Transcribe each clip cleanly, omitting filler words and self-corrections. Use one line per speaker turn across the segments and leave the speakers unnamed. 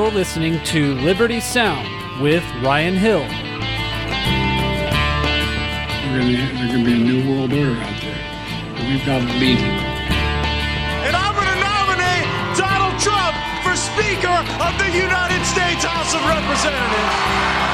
You're listening to Liberty Sound with Ryan Hill.
There's going to be a new world order out there, and we've got to lead it.
And I'm going to nominate Donald Trump for Speaker of the United States House of Representatives.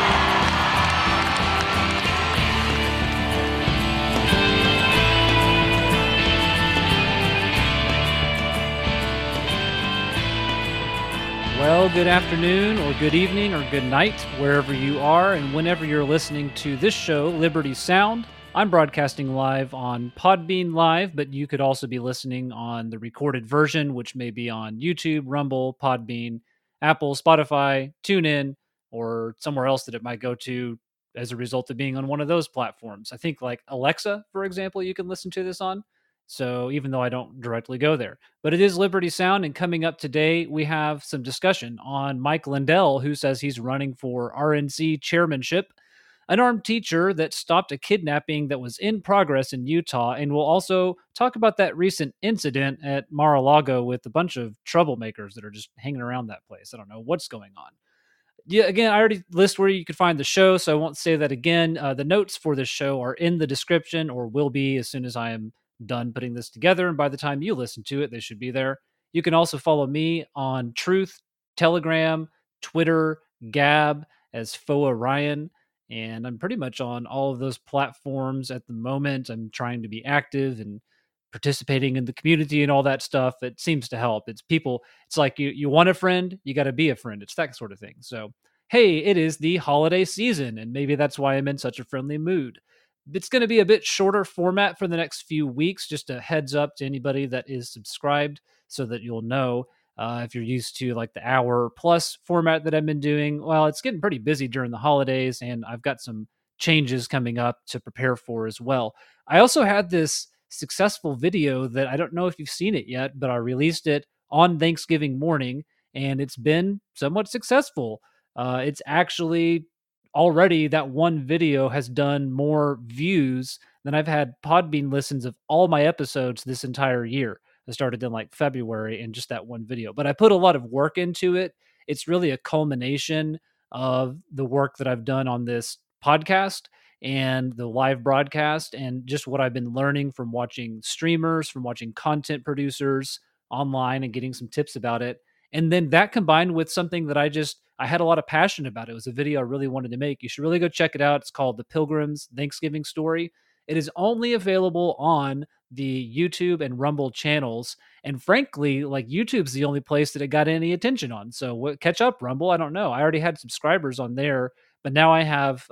Well, good afternoon or good evening or good night, wherever you are and whenever you're listening to this show, Liberty Sound. I'm broadcasting live on Podbean Live, but you could also be listening on the recorded version, which may be on YouTube, Rumble, Podbean, Apple, Spotify, TuneIn, or somewhere else that it might go to as a result of being on one of those platforms. I think like Alexa, for example, you can listen to this on. So even though I don't directly go there, but it is Liberty Sound. And coming up today, we have some discussion on Mike Lindell, who says he's running for RNC chairmanship, an armed teacher that stopped a kidnapping that was in progress in Utah. And we'll also talk about that recent incident at Mar-a-Lago with a bunch of troublemakers that are just hanging around that place. I don't know what's going on. Yeah, again, I already list where you can find the show, so I won't say that again. The notes for this show are in the description, or will be as soon as I am done putting this together, and by the time you listen to it, they should be there. You can also follow me on Truth, Telegram, Twitter, Gab as Foa Ryan, and I'm pretty much on all of those platforms at the moment. I'm trying to be active and participating in the community and all that stuff. It seems to help. It's people, it's like you want a friend, you got to be a friend. It's that sort of thing. So, hey, it is the holiday season, and maybe that's why I'm in such a friendly mood. It's going to be a bit shorter format for the next few weeks, just a heads up to anybody that is subscribed so that you'll know if you're used to like the hour plus format that I've been doing. Well, it's getting pretty busy during the holidays, and I've got some changes coming up to prepare for as well. I also had this successful video that I don't know if you've seen it yet, but I released it on Thanksgiving morning, and it's been somewhat successful. It's actually already that one video has done more views than I've had Podbean listens of all my episodes this entire year. I started in like February and just that one video, but I put a lot of work into it. It's really a culmination of the work that I've done on this podcast and the live broadcast and just what I've been learning from watching streamers, from watching content producers online and getting some tips about it. And then that combined with something that I had a lot of passion about. It was a video I really wanted to make. You should really go check it out. It's called The Pilgrim's Thanksgiving Story. It is only available on the YouTube and Rumble channels. And frankly, like YouTube's the only place that it got any attention on. So catch up, Rumble. I don't know. I already had subscribers on there, but now I have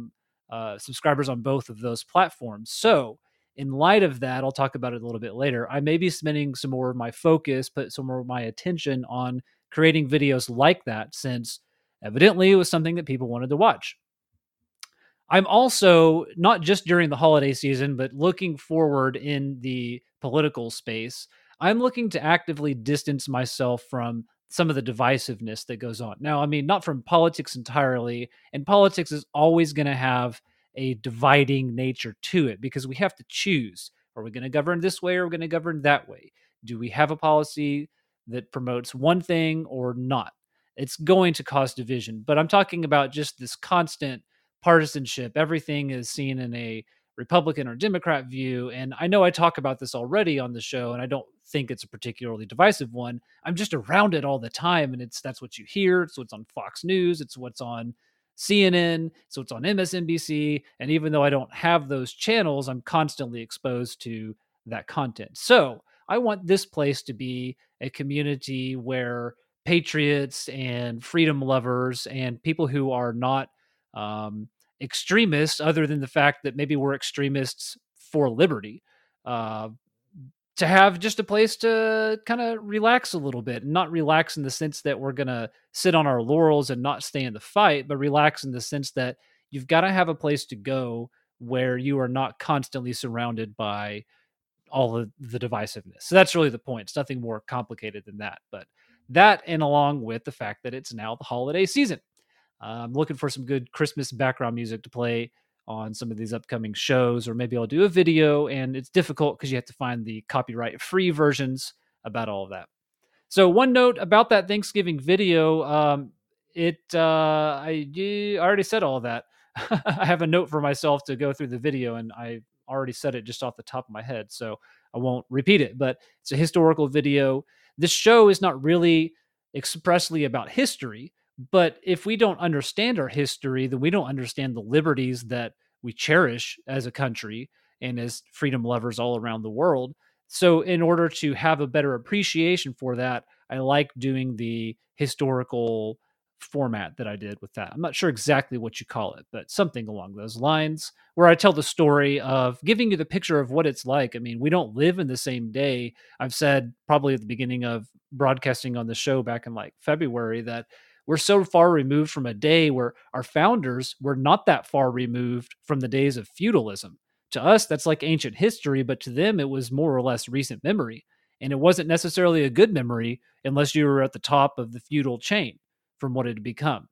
subscribers on both of those platforms. So in light of that, I'll talk about it a little bit later. I may be spending some more of my focus, put some more of my attention on creating videos like that, since evidently it was something that people wanted to watch. I'm also, not just during the holiday season, but looking forward in the political space, I'm looking to actively distance myself from some of the divisiveness that goes on. Now, I mean, not from politics entirely, and politics is always going to have a dividing nature to it because we have to choose. Are we going to govern this way or are we going to govern that way? Do we have a policy that promotes one thing or not? It's going to cause division, but I'm talking about just this constant partisanship. Everything is seen in a Republican or Democrat view. And I know I talk about this already on the show, and I don't think it's a particularly divisive one. I'm just around it all the time. And that's what you hear. It's what's on Fox News. It's what's on CNN. So it's on MSNBC. And even though I don't have those channels, I'm constantly exposed to that content. So I want this place to be a community where patriots and freedom lovers and people who are not extremists, other than the fact that maybe we're extremists for liberty, to have just a place to kind of relax a little bit, and not relax in the sense that we're going to sit on our laurels and not stay in the fight, but relax in the sense that you've got to have a place to go where you are not constantly surrounded by all of the divisiveness. So that's really the point. It's nothing more complicated than that, but that, and along with the fact that it's now the holiday season. I'm looking for some good Christmas background music to play on some of these upcoming shows, or maybe I'll do a video, and it's difficult because you have to find the copyright free versions about all of that. So one note about that Thanksgiving video, I already said all of that. I have a note for myself to go through the video, and I already said it just off the top of my head, so I won't repeat it. But it's a historical video. This show is not really expressly about history, but if we don't understand our history, then we don't understand the liberties that we cherish as a country and as freedom lovers all around the world. So, in order to have a better appreciation for that, I like doing the historical format that I did with that. I'm not sure exactly what you call it, but something along those lines, where I tell the story of giving you the picture of what it's like. I mean, we don't live in the same day. I've said probably at the beginning of broadcasting on the show back in like February that we're so far removed from a day where our founders were not that far removed from the days of feudalism. To us, that's like ancient history, but to them, it was more or less recent memory. And it wasn't necessarily a good memory unless you were at the top of the feudal chain from what it had become.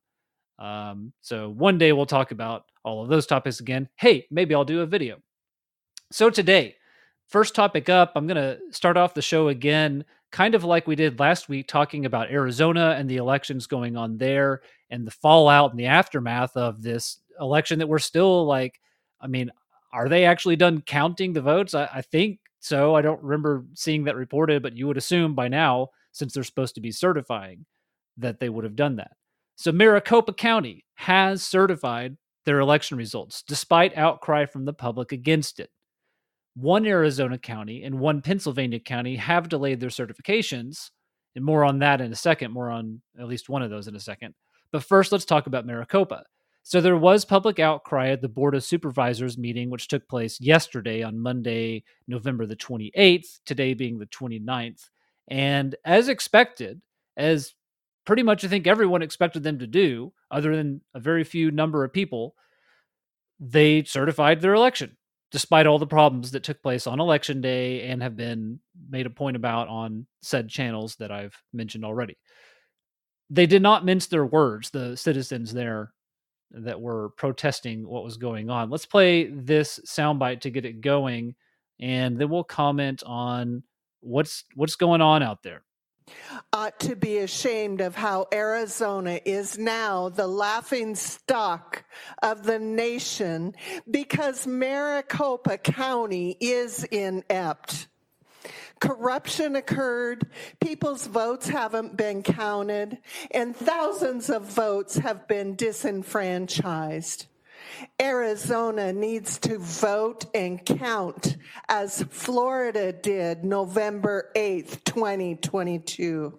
So one day we'll talk about all of those topics again. Hey, maybe I'll do a video. So today, first topic up, I'm going to start off the show again, kind of like we did last week, talking about Arizona and the elections going on there and the fallout and the aftermath of this election that we're still like, I mean, are they actually done counting the votes? I think so. I don't remember seeing that reported, but you would assume by now, since they're supposed to be certifying, that they would have done that. So Maricopa County has certified their election results, despite outcry from the public against it. One Arizona county and one Pennsylvania county have delayed their certifications, and more on that in a second, more on at least one of those in a second. But first, let's talk about Maricopa. So there was public outcry at the Board of Supervisors meeting, which took place yesterday on Monday, November the 28th, today being the 29th. And as expected, as pretty much I think everyone expected them to do, other than a very few number of people, they certified their election, despite all the problems that took place on election day and have been made a point about on said channels that I've mentioned already. They did not mince their words, the citizens there that were protesting what was going on. Let's play this soundbite to get it going, and then we'll comment on what's going on out there.
Ought to be ashamed of how Arizona is now the laughing stock of the nation because Maricopa County is inept. Corruption occurred, people's votes haven't been counted, and thousands of votes have been disenfranchised. Arizona needs to vote and count as Florida did November 8th, 2022.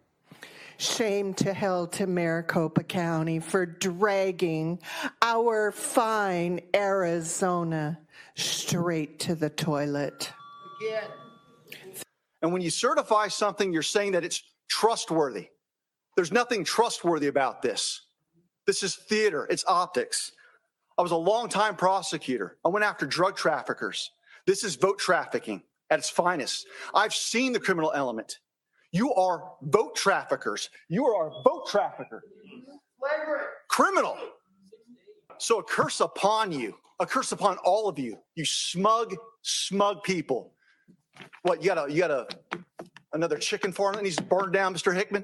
Shame to hell to Maricopa County for dragging our fine Arizona straight to the toilet.
And when you certify something, you're saying that it's trustworthy. There's nothing trustworthy about this. This is theater. It's optics. I was a longtime prosecutor. I went after drug traffickers. This is vote trafficking at its finest. I've seen the criminal element. You are vote traffickers. You are a vote trafficker. Criminal. So a curse upon you, a curse upon all of you, you smug people. What, you got another chicken farm that needs to burn down, Mr. Hickman?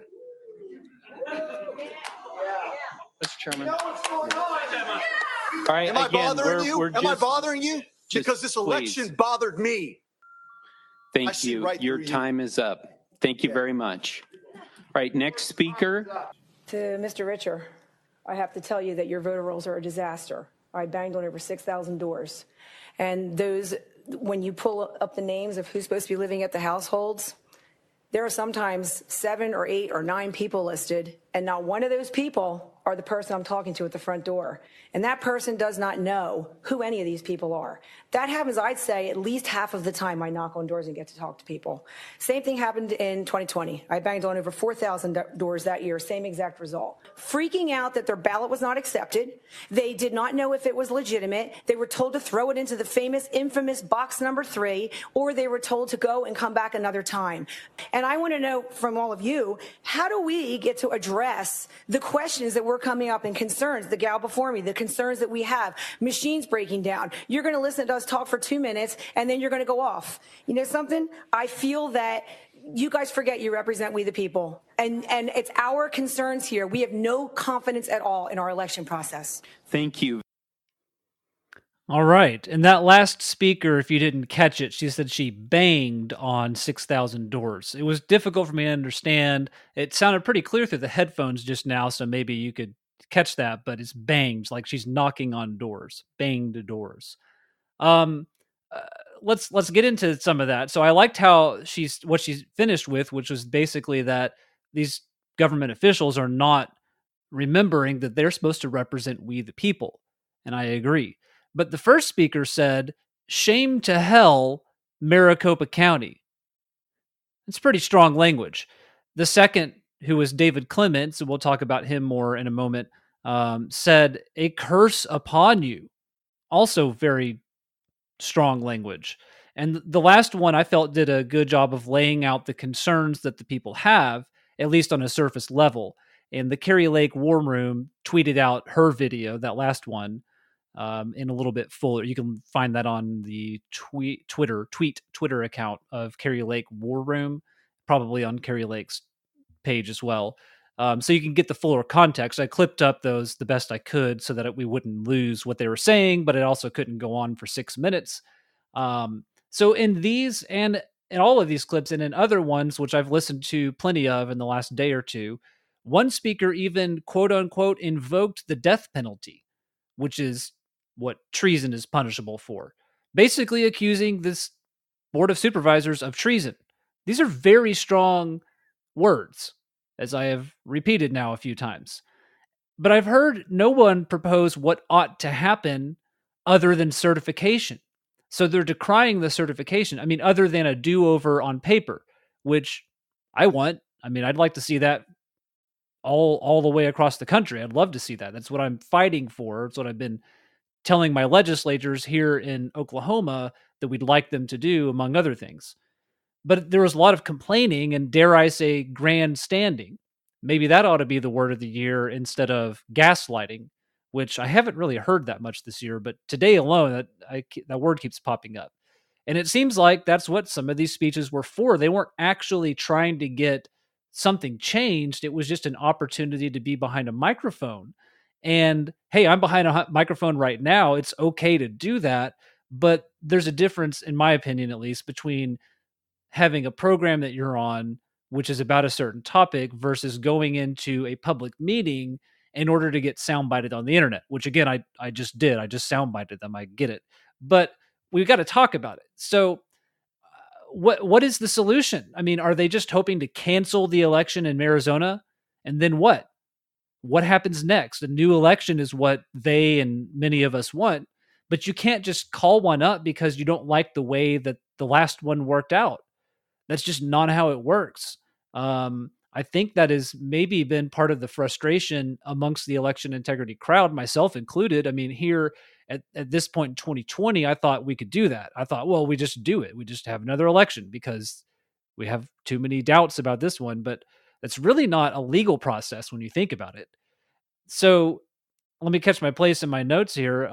Mr. Chairman.
All
right,
Am I bothering you? Am I bothering you? Because this election bothered me.
Thank you. Right, your time is up. Thank you very much. All right, next speaker.
To Mr. Richer, I have to tell you that your voter rolls are a disaster. I banged on over 6,000 doors. And those, when you pull up the names of who's supposed to be living at the households, there are sometimes 7 or 8 or 9 people listed, and not one of those people are the person I'm talking to at the front door. And that person does not know who any of these people are. That happens, I'd say, at least half of the time I knock on doors and get to talk to people. Same thing happened in 2020. I banged on over 4,000 doors that year, same exact result. Freaking out that their ballot was not accepted. They did not know if it was legitimate. They were told to throw it into the famous, infamous box number 3, or they were told to go and come back another time. And I want to know from all of you, how do we get to address the questions that we're we're coming up and concerns, the gal before me, the concerns that we have, machines breaking down. You're going to listen to us talk for 2 minutes and then you're going to go off. You know something? I feel that you guys forget you represent we the people. And it's our concerns here. We have no confidence at all in our election process.
Thank you.
All right. And that last speaker, if you didn't catch it, she said she banged on 6,000 doors. It was difficult for me to understand. It sounded pretty clear through the headphones just now, so maybe you could catch that, but it's banged, like she's knocking on doors, banged doors. Let's get into some of that. So I liked how what she's finished with, which was basically that these government officials are not remembering that they're supposed to represent we the people. And I agree. But the first speaker said, "Shame to hell, Maricopa County." It's pretty strong language. The second, who was David Clements, and we'll talk about him more in a moment, said, "A curse upon you." Also very strong language. And the last one I felt did a good job of laying out the concerns that the people have, at least on a surface level. And the Kari Lake War Room tweeted out her video, that last one, in a little bit fuller. You can find that on the Twitter account of Kari Lake War Room, probably on Kari Lake's page as well. So you can get the fuller context. I clipped up those the best I could so that we wouldn't lose what they were saying, but it also couldn't go on for 6 minutes. So in these and in all of these clips and in other ones, which I've listened to plenty of in the last day or two, one speaker even, quote unquote, invoked the death penalty, which is what treason is punishable for, basically accusing this Board of Supervisors of treason. These are very strong words, as I have repeated now a few times. But I've heard no one propose what ought to happen other than certification. So they're decrying the certification. I mean, other than a do-over on paper, which I want. I mean, I'd like to see that all the way across the country. I'd love to see that. That's what I'm fighting for. It's what I've been telling my legislators here in Oklahoma that we'd like them to do, among other things. But there was a lot of complaining and, dare I say, grandstanding. Maybe that ought to be the word of the year instead of gaslighting, which I haven't really heard that much this year, but today alone, that word keeps popping up. And it seems like that's what some of these speeches were for. They weren't actually trying to get something changed. It was just an opportunity to be behind a microphone. And hey, I'm behind a microphone right now. It's okay to do that. But there's a difference, in my opinion, at least, between having a program that you're on, which is about a certain topic, versus going into a public meeting in order to get soundbited on the internet, which again, I just did. I just soundbited them. I get it. But we've got to talk about it. So what is the solution? I mean, are they just hoping to cancel the election in Arizona? And then what? What happens next? A new election is what they and many of us want, but you can't just call one up because you don't like the way that the last one worked out. That's just not how it works. I think that has maybe been part of the frustration amongst the election integrity crowd, myself included. I mean, here at this point in 2020, I thought we could do that. I thought, well, we just do it. We just have another election because we have too many doubts about this one. But that's really not a legal process when you think about it. So let me catch my place in my notes here.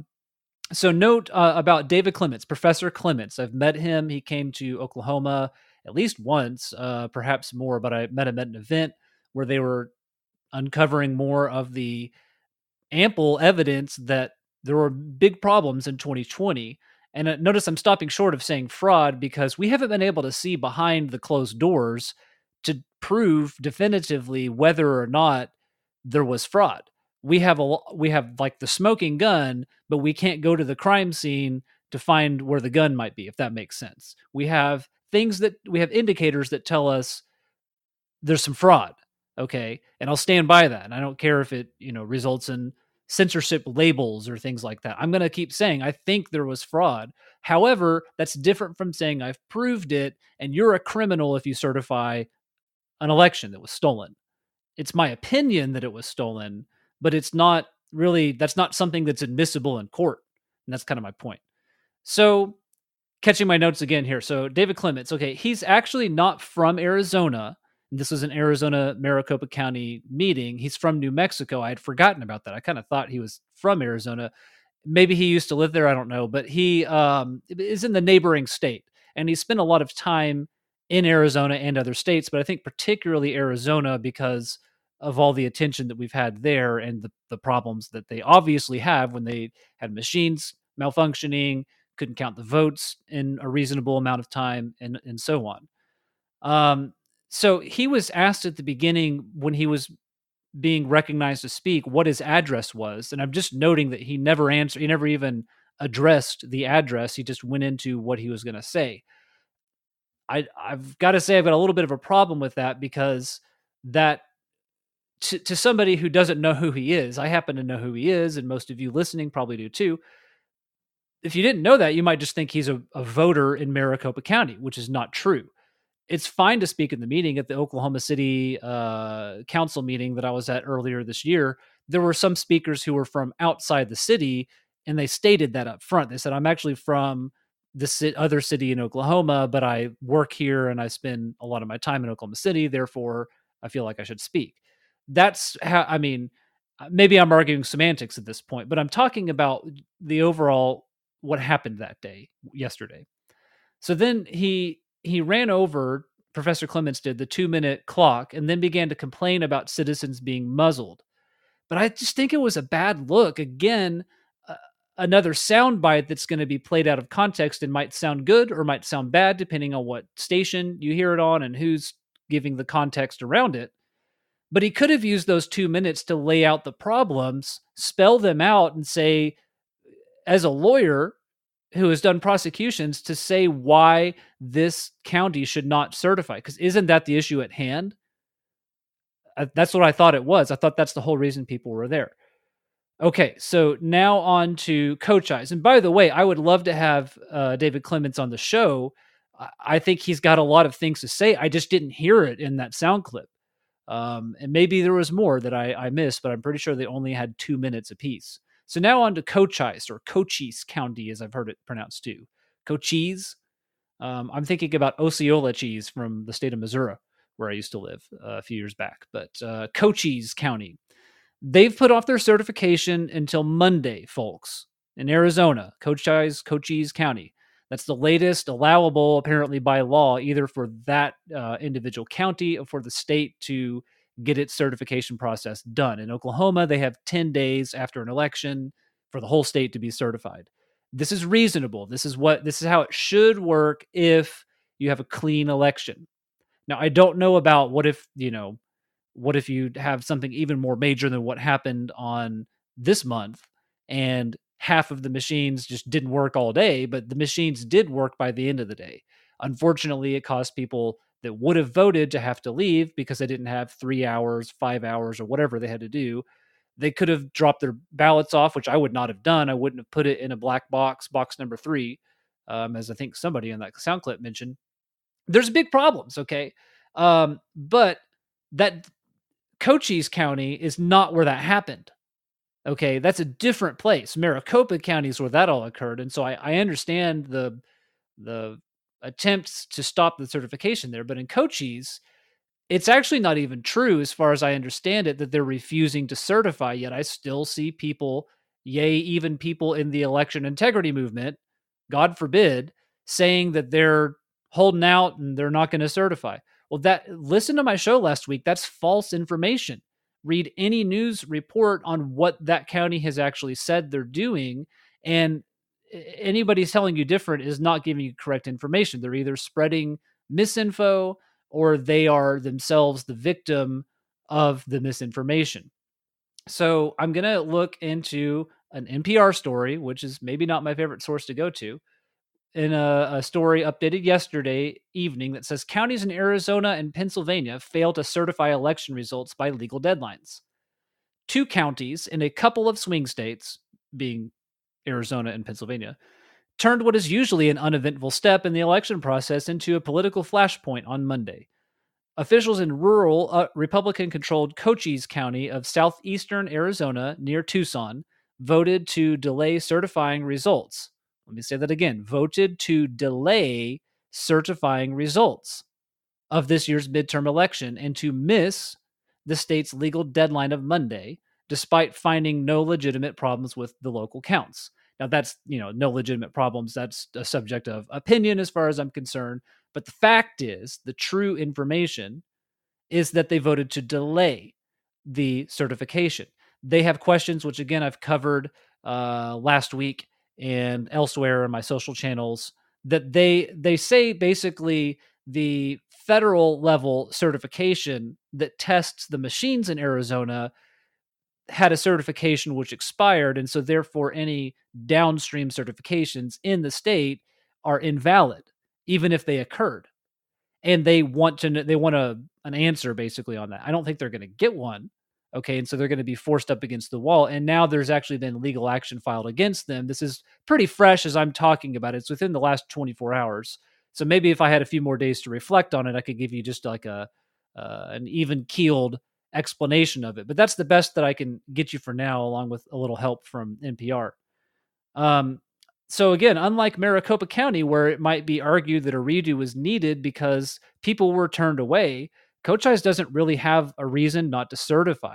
So note about David Clements, Professor Clements. I've met him. He came to Oklahoma at least once, perhaps more, but I met him at an event where they were uncovering more of the ample evidence that there were big problems in 2020. And notice I'm stopping short of saying fraud because we haven't been able to see behind the closed doors to prove definitively whether or not there was fraud. We have like the smoking gun, but we can't go to the crime scene to find where the gun might be, if that makes sense. We have indicators that tell us there's some fraud. Okay. And I'll stand by that. And I don't care if it, results in censorship labels or things like that. I'm going to keep saying, I think there was fraud. However, that's different from saying I've proved it and you're a criminal if you certify an election that was stolen. It's my opinion that it was stolen, but it's not really, that's not something that's admissible in court. And that's kind of my point. So catching my notes again here. So David Clements, okay, he's actually not from Arizona. This was an Arizona Maricopa County meeting. He's from New Mexico. I had forgotten about that. I kind of thought he was from Arizona. Maybe he used to live there. I don't know. But he is in the neighboring state, and he spent a lot of time in Arizona and other states, but I think particularly Arizona because of all the attention that we've had there and the problems that they obviously have when they had machines malfunctioning, couldn't count the votes in a reasonable amount of time, and so on. So he was asked at the beginning when he was being recognized to speak what his address was. And I'm just noting that he never answered. He never even addressed the address. He just went into what he was going to say. I've got to say I've got a little bit of a problem with that because that to somebody who doesn't know who he is, I happen to know who he is, and most of you listening probably do too. If you didn't know that, you might just think he's a voter in Maricopa County, which is not true. It's fine to speak in the meeting at the Oklahoma City council meeting that I was at earlier this year. There were some speakers who were from outside the city, and they stated that up front. They said, I'm actually from the other city in Oklahoma, but I work here and I spend a lot of my time in Oklahoma City. Therefore, I feel like I should speak. That's how, I mean, maybe I'm arguing semantics at this point, but I'm talking about the overall, what happened that day, yesterday. So then he ran over, Professor Clements did, the 2-minute clock, and then began to complain about citizens being muzzled. But I just think it was a bad look. Again, another soundbite that's going to be played out of context and might sound good or might sound bad, depending on what station you hear it on and who's giving the context around it. But he could have used those 2 minutes to lay out the problems, spell them out, and say, as a lawyer who has done prosecutions, to say why this county should not certify. Because isn't that the issue at hand? That's what I thought it was. I thought that's the whole reason people were there. Okay, so now on to Cochise. And by the way, I would love to have David Clements on the show. I think he's got a lot of things to say. I just didn't hear it in that sound clip. And maybe there was more that I missed, but I'm pretty sure they only had 2 minutes apiece. So now on to Cochise, or Cochise County, as I've heard it pronounced too. Cochise. I'm thinking about Osceola cheese from the state of Missouri, where I used to live a few years back. But Cochise County. They've put off their certification until Monday, folks, in Arizona, Cochise County. That's the latest allowable, apparently by law, either for that individual county or for the state to get its certification process done. In Oklahoma, they have 10 days after an election for the whole state to be certified. This is reasonable. This is how it should work if you have a clean election. Now, I don't know about what if you have something even more major than what happened on this month and half of the machines just didn't work all day, but the machines did work by the end of the day. Unfortunately, it caused people that would have voted to have to leave because they didn't have 3 hours, 5 hours, or whatever they had to do. They could have dropped their ballots off, which I would not have done. I wouldn't have put it in a black box number 3, as I think somebody in that sound clip mentioned. There's big problems, okay? But that Cochise County is not where that happened. Okay, that's a different place. Maricopa County is where that all occurred. And so I understand the attempts to stop the certification there. But in Cochise, it's actually not even true, as far as I understand it, that they're refusing to certify. Yet I still see people, even people in the election integrity movement, God forbid, saying that they're holding out and they're not going to certify. Well, listen to my show last week. That's false information. Read any news report on what that county has actually said they're doing, and anybody telling you different is not giving you correct information. They're either spreading misinfo or they are themselves the victim of the misinformation. So I'm going to look into an NPR story, which is maybe not my favorite source to go to, in a story updated yesterday evening that says counties in Arizona and Pennsylvania fail to certify election results by legal deadlines. 2 counties in a couple of swing states, being Arizona and Pennsylvania, turned what is usually an uneventful step in the election process into a political flashpoint on Monday. Officials in rural, Republican-controlled Cochise County of southeastern Arizona near Tucson voted to delay certifying results. Let me say that again. Voted to delay certifying results. of this year's midterm election and to miss the state's legal deadline of Monday, despite finding no legitimate problems with the local counts. Now, that's, no legitimate problems. That's a subject of opinion as far as I'm concerned. But the fact is, the true information is that they voted to delay the certification. They have questions, which again, I've covered last week and elsewhere in my social channels, that they say basically the federal level certification that tests the machines in Arizona had a certification which expired, and so therefore any downstream certifications in the state are invalid, even if they occurred. And they want an answer basically on that. I don't think they're going to get one. Okay, and so they're going to be forced up against the wall. And now there's actually been legal action filed against them. This is pretty fresh as I'm talking about it. It's within the last 24 hours. So maybe if I had a few more days to reflect on it, I could give you just like an even keeled explanation of it. But that's the best that I can get you for now, along with a little help from NPR. So again, unlike Maricopa County, where it might be argued that a redo was needed because people were turned away, Cochise doesn't really have a reason not to certify.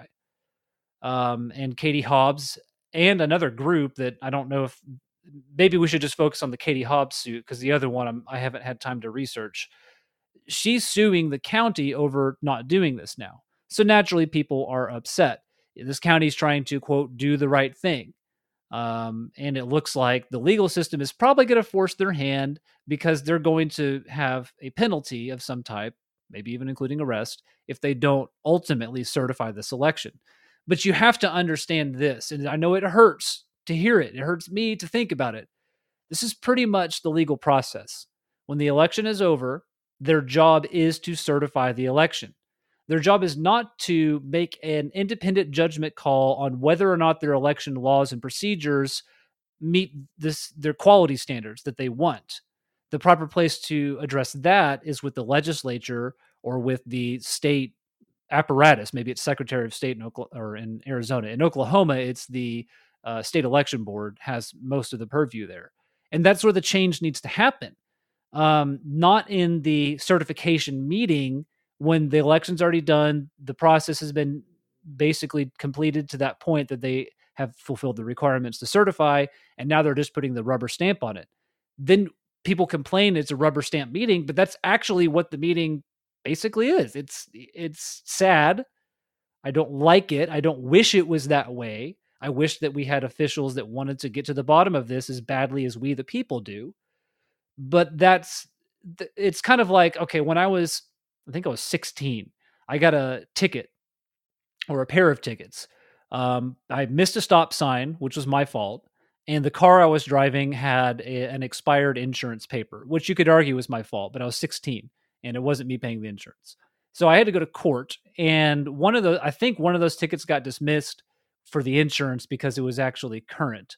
And Katie Hobbs and another group that I don't know if maybe we should just focus on the Katie Hobbs suit, because the other one I haven't had time to research. She's suing the county over not doing this now. So naturally, people are upset. This county is trying to, quote, do the right thing. And it looks like the legal system is probably going to force their hand, because they're going to have a penalty of some type, maybe even including arrest, if they don't ultimately certify this election. But you have to understand this, and I know it hurts to hear it. It hurts me to think about it. This is pretty much the legal process. When the election is over, their job is to certify the election. Their job is not to make an independent judgment call on whether or not their election laws and procedures meet their quality standards that they want. The proper place to address that is with the legislature or with the state apparatus. Maybe it's Secretary of State in Arizona. In Oklahoma, it's the state election board has most of the purview there. And that's where the change needs to happen. Not in the certification meeting when the election's already done, the process has been basically completed to that point that they have fulfilled the requirements to certify, and now they're just putting the rubber stamp on it. Then people complain it's a rubber stamp meeting, but that's actually what the meeting basically is. It's sad. I don't like it. I don't wish it was that way. I wish that we had officials that wanted to get to the bottom of this as badly as we, the people, do. But it's kind of like, okay, when I think I was 16, I got a ticket or a pair of tickets. I missed a stop sign, which was my fault. And the car I was driving had an expired insurance paper, which you could argue was my fault, but I was 16 and it wasn't me paying the insurance. So I had to go to court, and I think one of those tickets got dismissed for the insurance because it was actually current.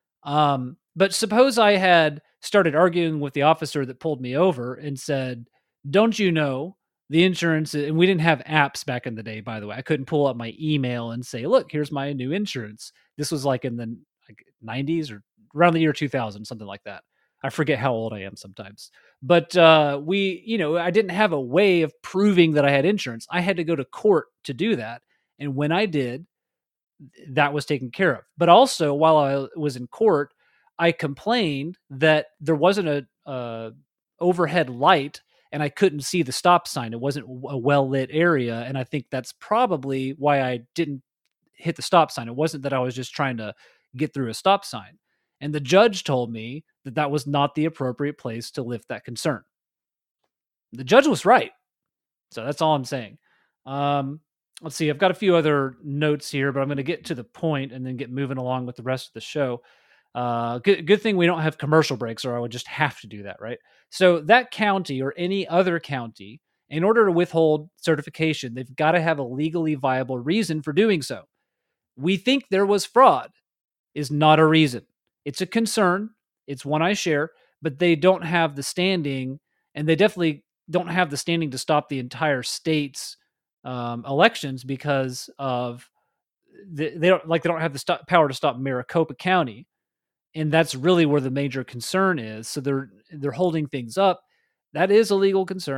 But suppose I had started arguing with the officer that pulled me over and said, don't you know the insurance, and we didn't have apps back in the day, by the way. I couldn't pull up my email and say, look, here's my new insurance. This was like in the 90s or around the year 2000, something like that. I forget how old I am sometimes. But I didn't have a way of proving that I had insurance. I had to go to court to do that. And when I did, that was taken care of. But also, while I was in court, I complained that there wasn't a overhead light and I couldn't see the stop sign. It wasn't a well-lit area. And I think that's probably why I didn't hit the stop sign. It wasn't that I was just trying to get through a stop sign. And the judge told me that that was not the appropriate place to lift that concern. The judge was right. So that's all I'm saying. Let's see. I've got a few other notes here, but I'm going to get to the point and then get moving along with the rest of the show. Good thing we don't have commercial breaks, or I would just have to do that, right? So that county or any other county, in order to withhold certification, they've got to have a legally viable reason for doing so. We think there was fraud is not a reason. It's a concern. It's one I share, but they don't have the standing, and they definitely don't have the standing to stop the entire state's elections because of they don't have the power to stop Maricopa County. And that's really where the major concern is. So they're holding things up. That is a legal concern.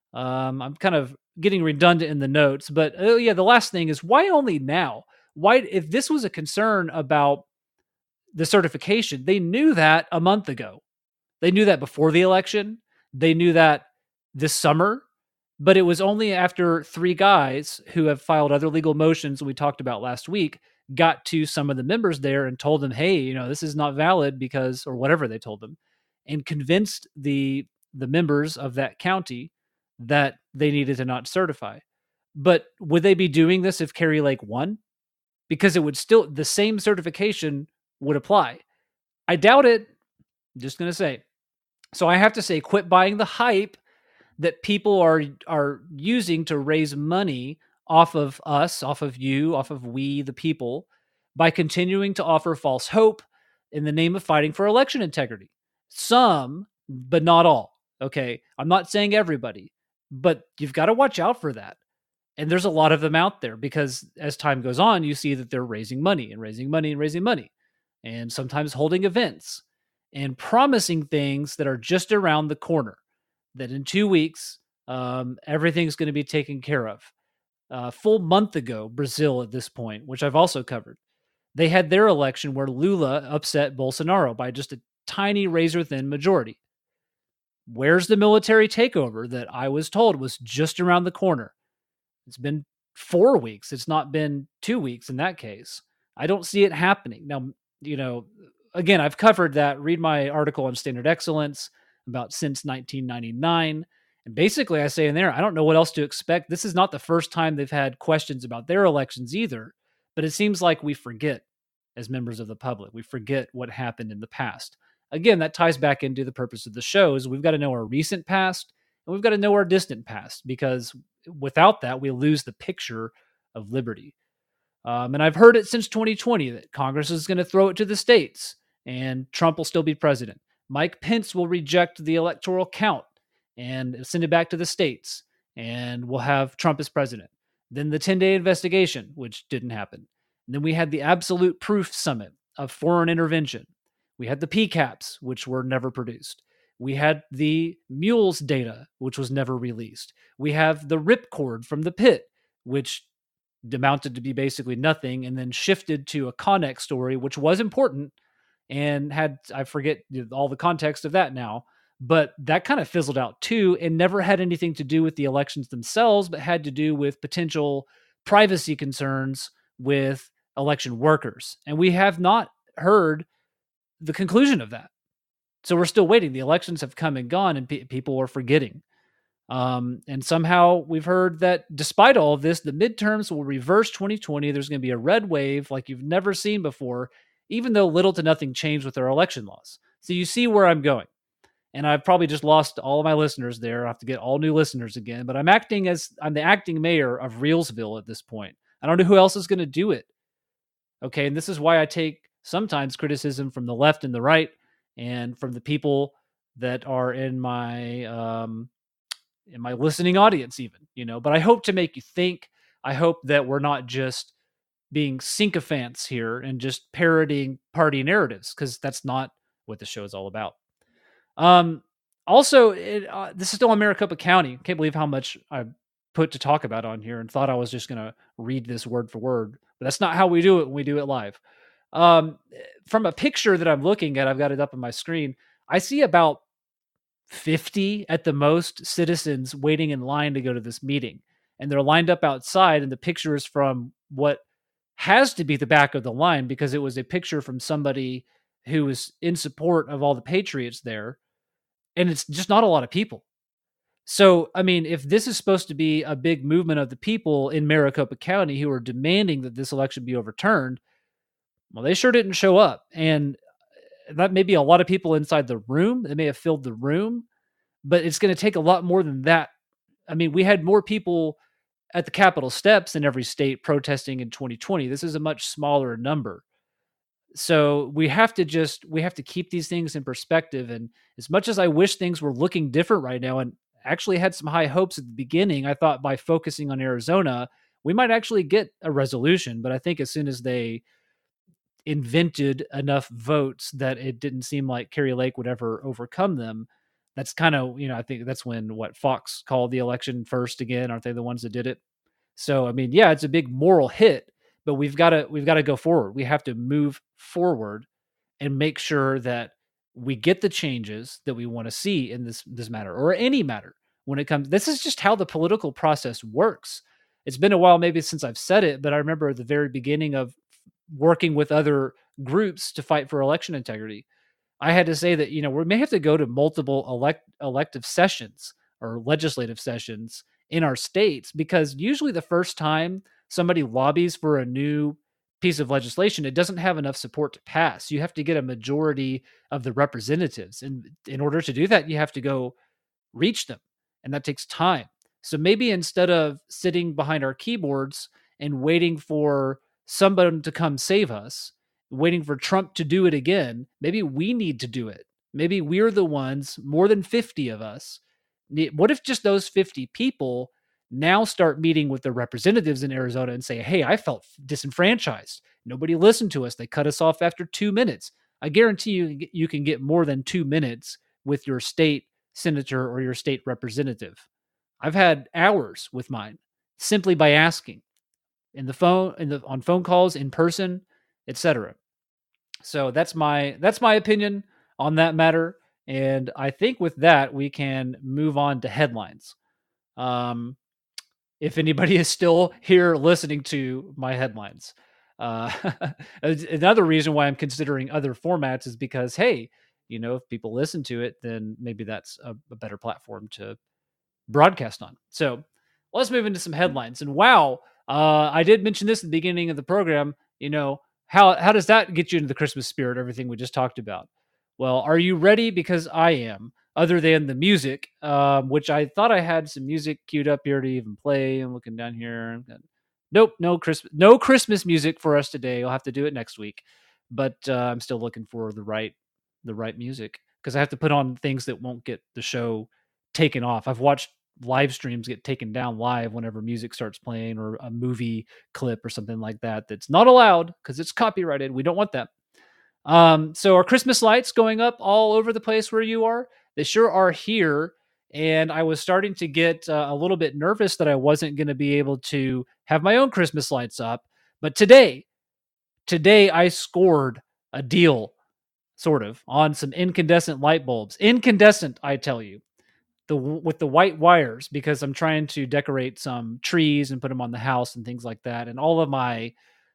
I'm kind of getting redundant in the notes, but the last thing is, why only now? Why, if this was a concern about the certification, they knew that a month ago. They knew that before the election. They knew that this summer, but it was only after 3 guys who have filed other legal motions we talked about last week got to some of the members there and told them, hey, this is not valid because, or whatever they told them, and convinced the members of that county that they needed to not certify. But would they be doing this if Kari Lake won? Because it would still, the same certification would apply. I doubt it. I'm just going to say. So I have to say, quit buying the hype that people are using to raise money off of us, off of you, off of we, the people, by continuing to offer false hope in the name of fighting for election integrity. Some, but not all. Okay. I'm not saying everybody, but you've got to watch out for that. And there's a lot of them out there because as time goes on, you see that they're raising money and raising money and raising money, and sometimes holding events and promising things that are just around the corner, that in 2 weeks, everything's going to be taken care of. Full month ago, Brazil at this point, which I've also covered, they had their election where Lula upset Bolsonaro by just a tiny razor-thin majority. Where's the military takeover that I was told was just around the corner? It's been 4 weeks. It's not been 2 weeks in that case. I don't see it happening. Now, again, I've covered that. Read my article on Standard Excellence about since 1999. And basically, I say in there, I don't know what else to expect. This is not the first time they've had questions about their elections either. But it seems like we forget as members of the public. We forget what happened in the past. Again, that ties back into the purpose of the show is we've got to know our recent past and we've got to know our distant past, because without that, we lose the picture of liberty. And I've heard it since 2020 that Congress is going to throw it to the states and Trump will still be president. Mike Pence will reject the electoral count and send it back to the states, and we'll have Trump as president. Then the 10-day investigation, which didn't happen. And then we had the Absolute Proof Summit of foreign intervention. We had the PCAPs, which were never produced. We had the mules data, which was never released. We have the ripcord from the pit, which amounted to be basically nothing, and then shifted to a Connex story, which was important and had, I forget all the context of that now, but that kind of fizzled out too and never had anything to do with the elections themselves, but had to do with potential privacy concerns with election workers. And we have not heard the conclusion of that. So we're still waiting. The elections have come and gone, and people are forgetting. And somehow we've heard that despite all of this, the midterms will reverse 2020. There's going to be a red wave like you've never seen before, even though little to nothing changed with our election laws. So you see where I'm going. And I've probably just lost all of my listeners there. I have to get all new listeners again. But I'm the acting mayor of Reelsville at this point. I don't know who else is going to do it. Okay, and this is why I take sometimes criticism from the left and the right, and from the people that are in my listening audience, even, But I hope to make you think. I hope that we're not just being sycophants here and just parroting party narratives, because that's not what the show is all about. Also, this is still on Maricopa County. Can't believe how much I put to talk about on here, and thought I was just going to read this word for word, but that's not how we do it when we do it live. From a picture that I'm looking at, I've got it up on my screen. I see about 50 at the most citizens waiting in line to go to this meeting, and they're lined up outside. And the picture is from what has to be the back of the line, because it was a picture from somebody who was in support of all the patriots there. And it's just not a lot of people. So, I mean, if this is supposed to be a big movement of the people in Maricopa County who are demanding that this election be overturned, well, they sure didn't show up. And that may be a lot of people inside the room. They may have filled the room, but it's going to take a lot more than that. I mean, we had more people at the Capitol steps in every state protesting in 2020. This is a much smaller number. So we have to keep these things in perspective. And as much as I wish things were looking different right now, and actually had some high hopes at the beginning, I thought by focusing on Arizona, we might actually get a resolution. But I think as soon as they invented enough votes that it didn't seem like Kari Lake would ever overcome them, That's kind of, I think that's when Fox called the election first again. Aren't they the ones that did it? So, I mean, yeah, it's a big moral hit, but we've got to go forward. We have to move forward and make sure that we get the changes that we want to see in this matter, or any matter when it comes. This is just how the political process works. It's been a while maybe since I've said it, but I remember at the very beginning of working with other groups to fight for election integrity, I had to say that, we may have to go to multiple elective sessions or legislative sessions in our states, because usually the first time somebody lobbies for a new piece of legislation, it doesn't have enough support to pass. You have to get a majority of the representatives. And in order to do that, you have to go reach them. And that takes time. So maybe instead of sitting behind our keyboards and waiting for somebody to come save us, waiting for Trump to do it again, maybe we need to do it. Maybe we're the ones, more than 50 of us. What if just those 50 people now start meeting with the representatives in Arizona and say, hey, I felt disenfranchised. Nobody listened to us. They cut us off after 2 minutes. I guarantee you can get more than 2 minutes with your state senator or your state representative. I've had hours with mine simply by asking on phone calls, in person, etc. So that's my opinion on that matter. And I think with that, we can move on to headlines. If anybody is still here listening to my headlines. Another reason why I'm considering other formats is because, hey, if people listen to it, then maybe that's a better platform to broadcast on. So let's move into some headlines. And wow, I did mention this at the beginning of the program. How does that get you into the Christmas spirit, everything we just talked about? Well, are you ready? Because I am, other than the music, which I thought I had some music queued up here to even play. I'm looking down here. Nope, no Christmas music for us today. I'll have to do it next week. But I'm still looking for the right music, because I have to put on things that won't get the show taken off. I've watched live streams get taken down live whenever music starts playing, or a movie clip or something like that that's not allowed because it's copyrighted. We don't want that. So our Christmas lights going up all over the place where you are. They sure are here. And I was starting to get a little bit nervous that I wasn't going to be able to have my own Christmas lights up. But today I scored a deal, sort of, on some incandescent light bulbs. Incandescent, I tell you. With the white wires, because I'm trying to decorate some trees and put them on the house and things like that. And all of my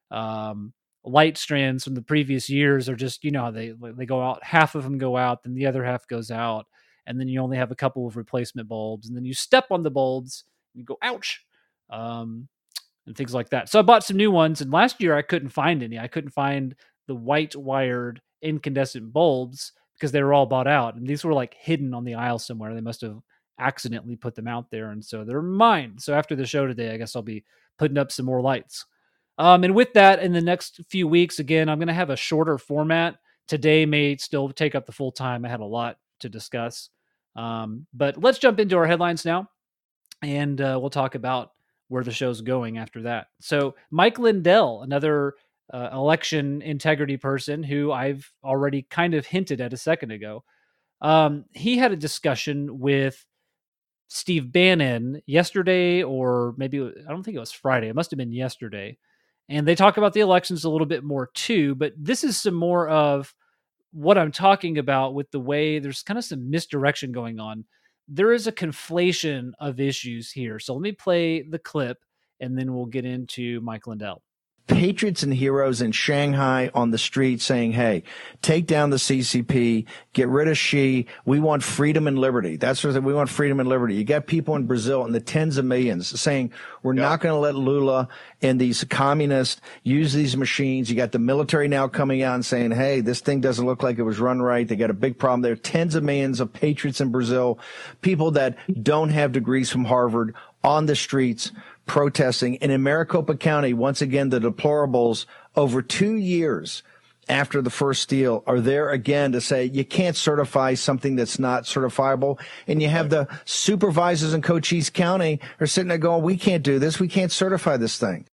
light strands from the previous years are just, they go out. Half of them go out, then the other half goes out. And then you only have a couple of replacement bulbs. And then you step on the bulbs, and you go, ouch, and things like that. So I bought some new ones. And last year I couldn't find any. I couldn't find the white wired incandescent bulbs because they were all bought out. And these were like hidden on the aisle somewhere. They must have accidentally put them out there. And so they're mine. So after the show today, I guess I'll be putting up some more lights. And with that, in the next few weeks, again, I'm going to have a shorter format. Today may still take up the full time. I had a lot to discuss. But let's jump into our headlines now. And we'll talk about where the show's going after that. So Mike Lindell, another election integrity person who I've already kind of hinted at a second ago. He had a discussion with Steve Bannon yesterday, or maybe, I don't think it was Friday. It must've been yesterday. And they talk about the elections a little bit more too, but this is some more of what I'm talking about with the way there's kind of some misdirection going on. There is a conflation of issues here. So let me play the clip and then we'll get into Mike Lindell.
Patriots and heroes in Shanghai on the street saying, hey, take down the CCP, get rid of Xi. We want freedom and liberty. That's what we want, freedom and liberty. You got people in Brazil in the tens of millions saying, we're not going to let Lula and these communists use these machines. You got the military now coming out and saying, hey, this thing doesn't look like it was run right. They got a big problem. There are tens of millions of patriots in Brazil, people that don't have degrees from Harvard, on the streets protesting. And in Maricopa County, once again, the deplorables over 2 years after the first deal are there again to say you can't certify something that's not certifiable. And you have the supervisors in Cochise County are sitting there going, we can't do this. We can't certify this thing.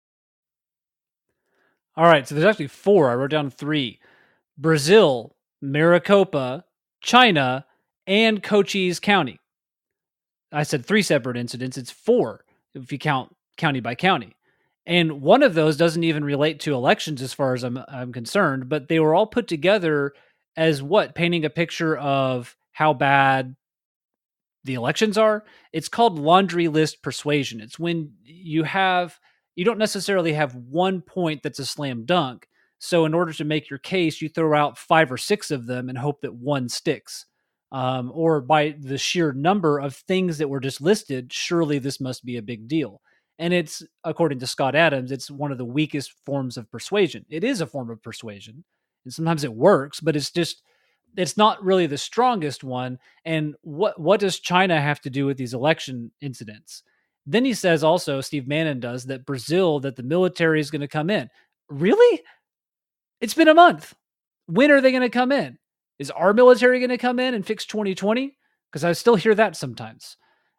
All right. So there's actually 4. I wrote down 3. Brazil, Maricopa, China, and Cochise County. I said 3 separate incidents. It's 4 if you count county by county. And one of those doesn't even relate to elections as far as I'm concerned, but they were all put together as what? Painting a picture of how bad the elections are. It's called laundry list persuasion. It's when you don't necessarily have one point that's a slam dunk. So in order to make your case, you throw out 5 or 6 of them and hope that one sticks. Or by the sheer number of things that were just listed, surely this must be a big deal. And it's, according to Scott Adams, it's one of the weakest forms of persuasion. It is a form of persuasion, and sometimes it works, but it's not really the strongest one. And what does China have to do with these election incidents? Then he says also, Steve Bannon does, that the military is going to come in. Really? It's been a month. When are they going to come in? Is our military going to come in and fix 2020? Because I still hear that sometimes.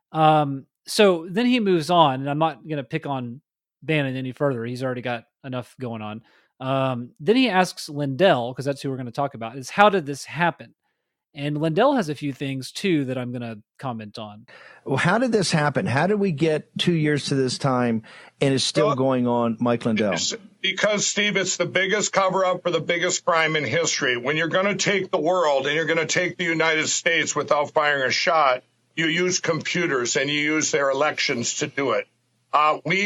So then he moves on, and I'm not going to pick on Bannon any further. He's already got enough going on. Then he asks Lindell, because that's who we're going to talk about, is how did this happen? And Lindell has a few things, too, that I'm going to comment on.
Well, how did this happen? How did we get 2 years to this time and it's still going on, Mike Lindell?
Because, Steve, it's the biggest cover-up for the biggest crime in history. When you're going to take the world and you're going to take the United States without firing a shot, you use computers and you use their elections to do it. We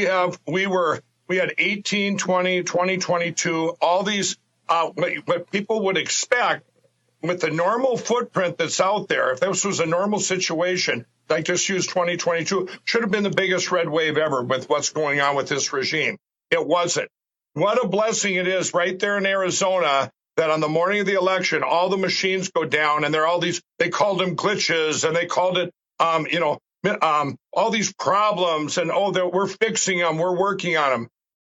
had 18, 20, 2022, all these, what people would expect with the normal footprint that's out there. If this was a normal situation, like just use 2022, should have been the biggest red wave ever with what's going on with this regime. It wasn't. What a blessing it is right there in Arizona that on the morning of the election, all the machines go down and there are all these, they called them glitches and they called it, all these problems and, we're fixing them, we're working on them.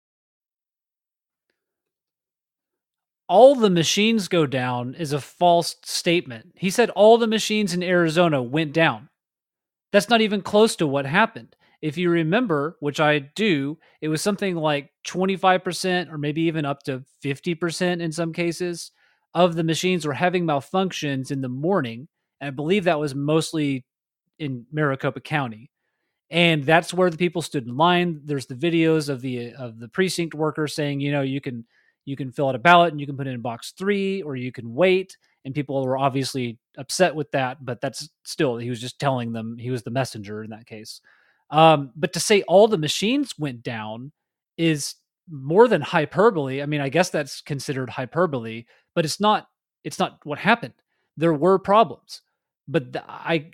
All the machines go down is a false statement. He said all the machines in Arizona went down. That's not even close to what happened. If you remember, which I do, it was something like 25% or maybe even up to 50% in some cases of the machines were having malfunctions in the morning. And I believe that was mostly in Maricopa County. And that's where the people stood in line. There's the videos of the precinct workers saying, you can fill out a ballot and you can put it in box 3 or you can wait. And people were obviously upset with that, but that's still, he was just telling them he was the messenger in that case. But to say all the machines went down is more than hyperbole. I mean, I guess that's considered hyperbole, but it's not what happened. There were problems, but I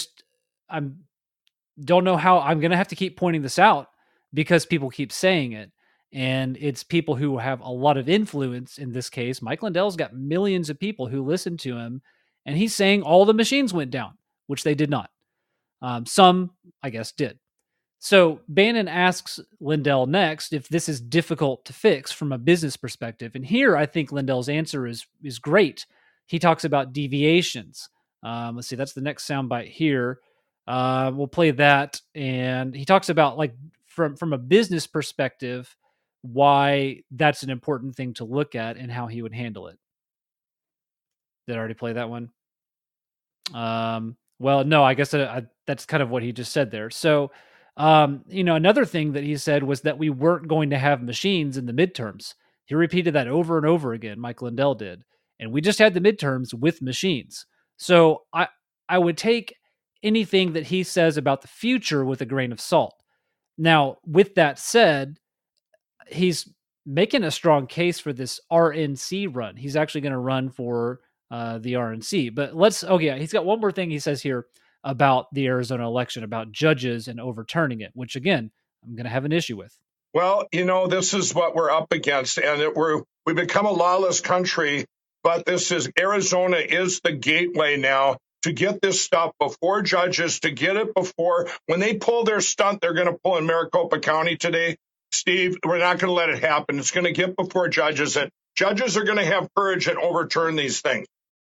don't know how. I'm going to have to keep pointing this out because people keep saying it. And it's people who have a lot of influence in this case. Mike Lindell's got millions of people who listen to him, and he's saying all the machines went down, which they did not. Some, I guess, did. So Bannon asks Lindell next if this is difficult to fix from a business perspective. And here I think Lindell's answer is great. He talks about deviations. Let's see, that's the next soundbite here. We'll play that. And he talks about, like, from a business perspective, why that's an important thing to look at and how he would handle it. Did I already play that one? Well, no, I guess that's kind of what he just said there. So, another thing that he said was that we weren't going to have machines in the midterms. He repeated that over and over again, Mike Lindell did. And we just had the midterms with machines. So I would take anything that he says about the future with a grain of salt. Now, with that said, he's making a strong case for this RNC run. He's actually going to run for the RNC. But he's got one more thing he says here about the Arizona election, about judges and overturning it, which, again, I'm going to have an issue with.
Well, this is what we're up against, and we've become a lawless country, but Arizona is the gateway now to get this stuff before judges, to get it before, when they pull their stunt they're going to pull in Maricopa County today, Steve, we're not going to let it happen. It's going to get before judges, and judges are going to have courage and overturn these things.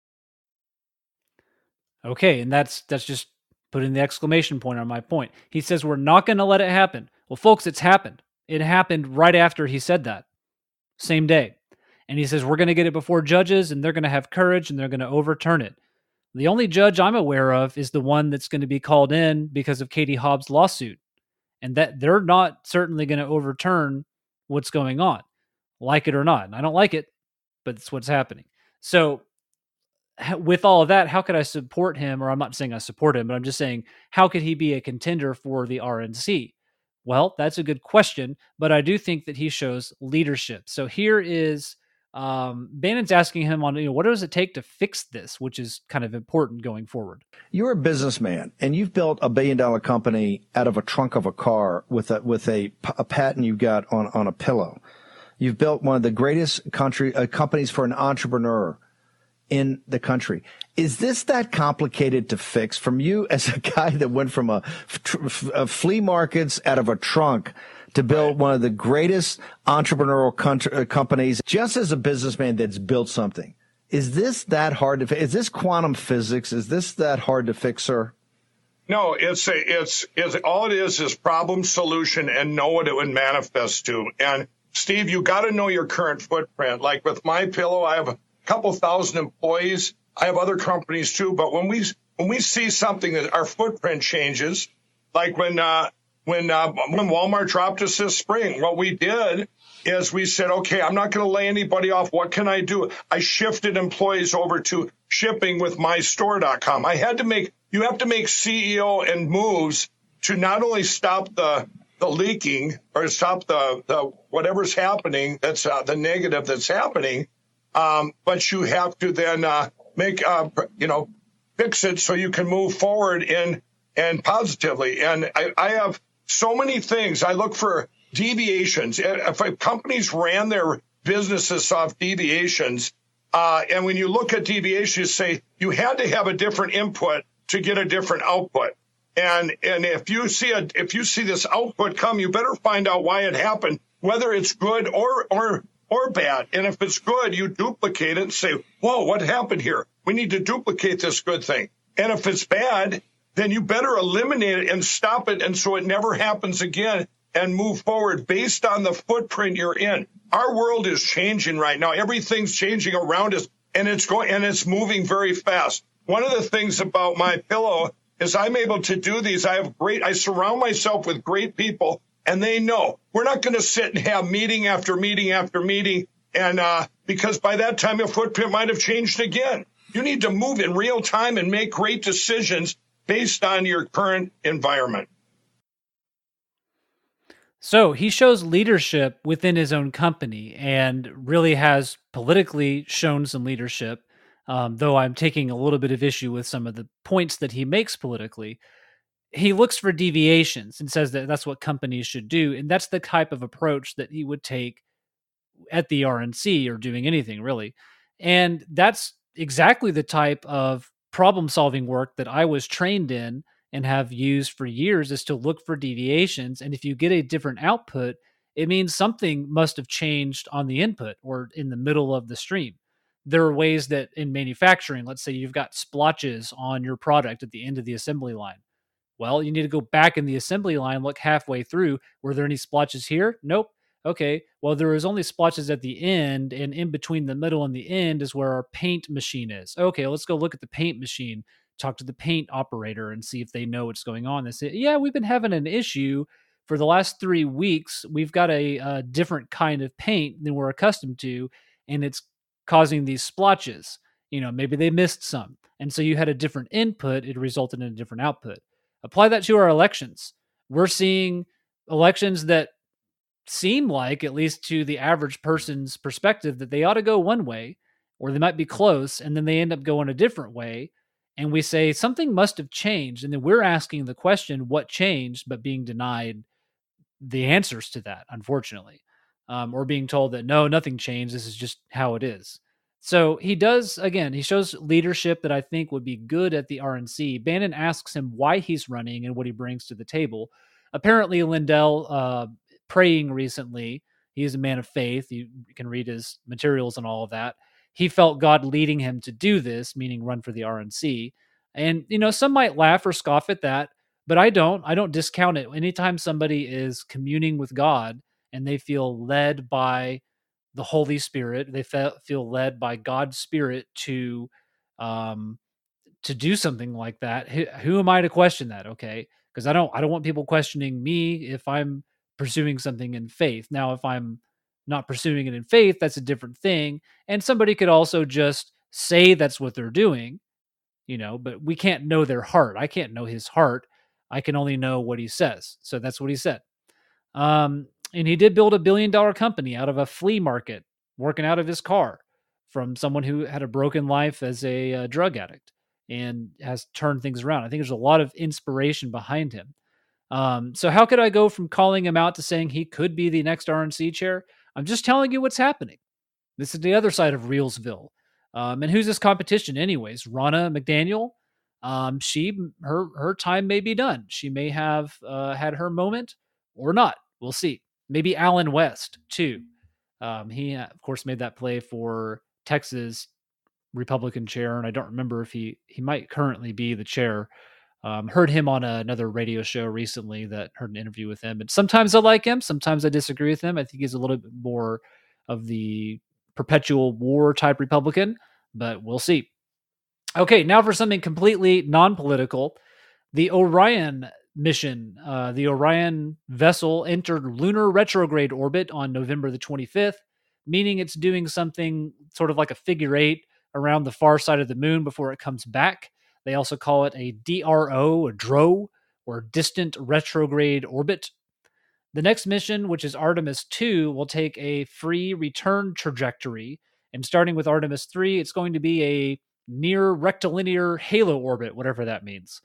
Okay, and that's just putting the exclamation point on my point. He says we're not going to let it happen. Well, folks, it's happened. It happened right after he said that. Same day. And he says we're going to get it before judges, and they're going to have courage, and they're going to overturn it. The only judge I'm aware of is the one that's going to be called in because of Katie Hobbs' lawsuit, and that they're not certainly going to overturn what's going on, like it or not. And I don't like it, but it's what's happening. So with all of that, how could I support him? Or I'm not saying I support him, but I'm just saying, how could he be a contender for the RNC? Well, that's a good question, but I do think that he shows leadership. So here is Bannon's asking him on, what does it take to fix this, which is kind of important going forward.
You're a businessman, and you've built $1 billion company out of a trunk of a car with a patent you got on a pillow. You've built one of the greatest companies for an entrepreneur in the country. Is this that complicated to fix? From you as a guy that went from a flea markets out of a trunk to build one of the greatest entrepreneurial companies, just as a businessman that's built something. Is this that hard to fix? Is this quantum physics? Is this that hard to fix, sir?
No, it's all it is problem solution and know what it would manifest to. And Steve, you got to know your current footprint. Like with MyPillow, I have a couple thousand employees. I have other companies too. But when we see something that our footprint changes, like when Walmart dropped us this spring, what we did is we said, okay, I'm not going to lay anybody off. What can I do? I shifted employees over to shipping with mystore.com. You have to make CEO and moves to not only stop the leaking or stop the whatever's happening, that's the negative that's happening, but you have to then fix it so you can move forward and positively. And I have so many things. I look for deviations. If companies ran their businesses off deviations, and when you look at deviations, you say you had to have a different input to get a different output. And if you see this output come, you better find out why it happened, whether it's good or bad. And if it's good, you duplicate it and say, whoa, what happened here? We need to duplicate this good thing. And if it's bad, then you better eliminate it and stop it, and so it never happens again, and move forward based on the footprint you're in. Our world is changing right now. Everything's changing around us, and it's moving very fast. One of the things about MyPillow is I'm able to do these. I surround myself with great people, and they know we're not going to sit and have meeting after meeting after meeting, and because by that time your footprint might have changed again. You need to move in real time and make great decisions based on your current environment.
So he shows leadership within his own company and really has politically shown some leadership, though I'm taking a little bit of issue with some of the points that he makes politically. He looks for deviations and says that that's what companies should do. And that's the type of approach that he would take at the RNC or doing anything really. And that's exactly the type of problem-solving work that I was trained in and have used for years, is to look for deviations. And if you get a different output, it means something must have changed on the input or in the middle of the stream. There are ways that in manufacturing, let's say you've got splotches on your product at the end of the assembly line. Well, you need to go back in the assembly line, look halfway through. Were there any splotches here? Nope. Okay, well, there was only splotches at the end, and in between the middle and the end is where our paint machine is. Okay, let's go look at the paint machine, talk to the paint operator and see if they know what's going on. They say, yeah, we've been having an issue for the last 3 weeks. We've got a different kind of paint than we're accustomed to, and it's causing these splotches. Maybe they missed some. And so you had a different input. It resulted in a different output. Apply that to our elections. We're seeing elections that seem like, at least to the average person's perspective, that they ought to go one way, or they might be close, and then they end up going a different way. And we say something must have changed. And then we're asking the question, what changed, but being denied the answers to that, unfortunately, or being told that, no, nothing changed. This is just how it is. So he shows leadership that I think would be good at the RNC. Bannon asks him why he's running and what he brings to the table. Apparently, Lindell, praying recently, he is a man of faith. You can read his materials and all of that. He felt God leading him to do this, meaning run for the RNC. And, some might laugh or scoff at that, but I don't discount it. Anytime somebody is communing with God and they feel led by the Holy Spirit, they feel led by God's Spirit to to do something like that, who am I to question that? Okay. Because I don't want people questioning me if I'm pursuing something in faith. Now, if I'm not pursuing it in faith, that's a different thing. And somebody could also just say that's what they're doing, but we can't know their heart. I can't know his heart. I can only know what he says. So that's what he said. And he did build $1 billion company out of a flea market, working out of his car, from someone who had a broken life as a drug addict and has turned things around. I think there's a lot of inspiration behind him. So how could I go from calling him out to saying he could be the next RNC chair? I'm just telling you what's happening. This is the other side of Reelsville. And who's this competition anyways? Ronna McDaniel. Her time may be done. She may have had her moment or not. We'll see. Maybe Allen West too. He of course made that play for Texas Republican chair, and I don't remember if he might currently be the chair. Heard him on another radio show recently that heard an interview with him. And sometimes I like him. Sometimes I disagree with him. I think he's a little bit more of the perpetual war type Republican, but we'll see. Okay, now for something completely non-political. The Orion mission, the Orion vessel entered lunar retrograde orbit on November the 25th, meaning it's doing something sort of like a figure eight around the far side of the moon before it comes back. They also call it a DRO, a DRO, or distant retrograde orbit. The next mission, which is Artemis 2, will take a free return trajectory. And starting with Artemis 3, it's going to be a near rectilinear halo orbit, whatever that means.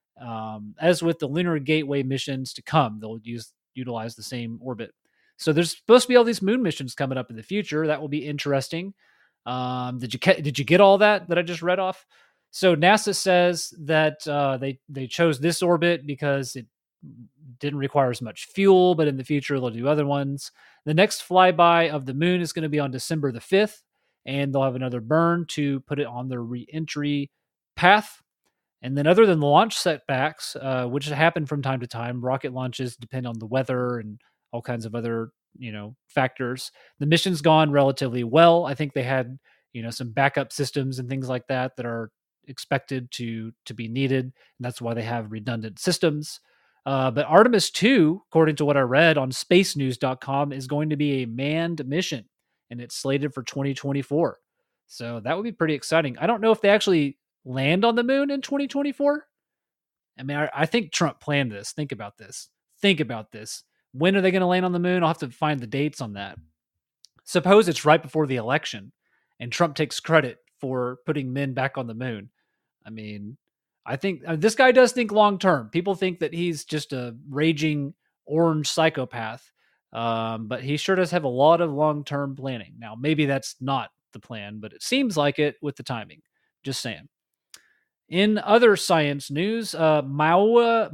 As with the Lunar Gateway missions to come, they'll utilize the same orbit. So there's supposed to be all these moon missions coming up in the future. That will be interesting. Did you get all that I just read off? So NASA says that they chose this orbit because it didn't require as much fuel, but in the future they'll do other ones. The next flyby of the moon is going to be on December the 5th, and they'll have another burn to put it on their re-entry path. And then other than the launch setbacks, which happen from time to time, rocket launches depend on the weather and all kinds of other, factors. The mission's gone relatively well. I think they had, some backup systems and things like that are expected to be needed. And that's why they have redundant systems. But Artemis 2, according to what I read on spacenews.com, is going to be a manned mission, and it's slated for 2024. So that would be pretty exciting. I don't know if they actually land on the moon in 2024. I mean, I think Trump planned this. Think about this. When are they going to land on the moon? I'll have to find the dates on that. Suppose it's right before the election and Trump takes credit for putting men back on the moon. I mean, I think this guy does think long term. People think that he's just a raging orange psychopath, but he sure does have a lot of long term planning. Now, maybe that's not the plan, but it seems like it with the timing. Just saying. In other science news, Mauna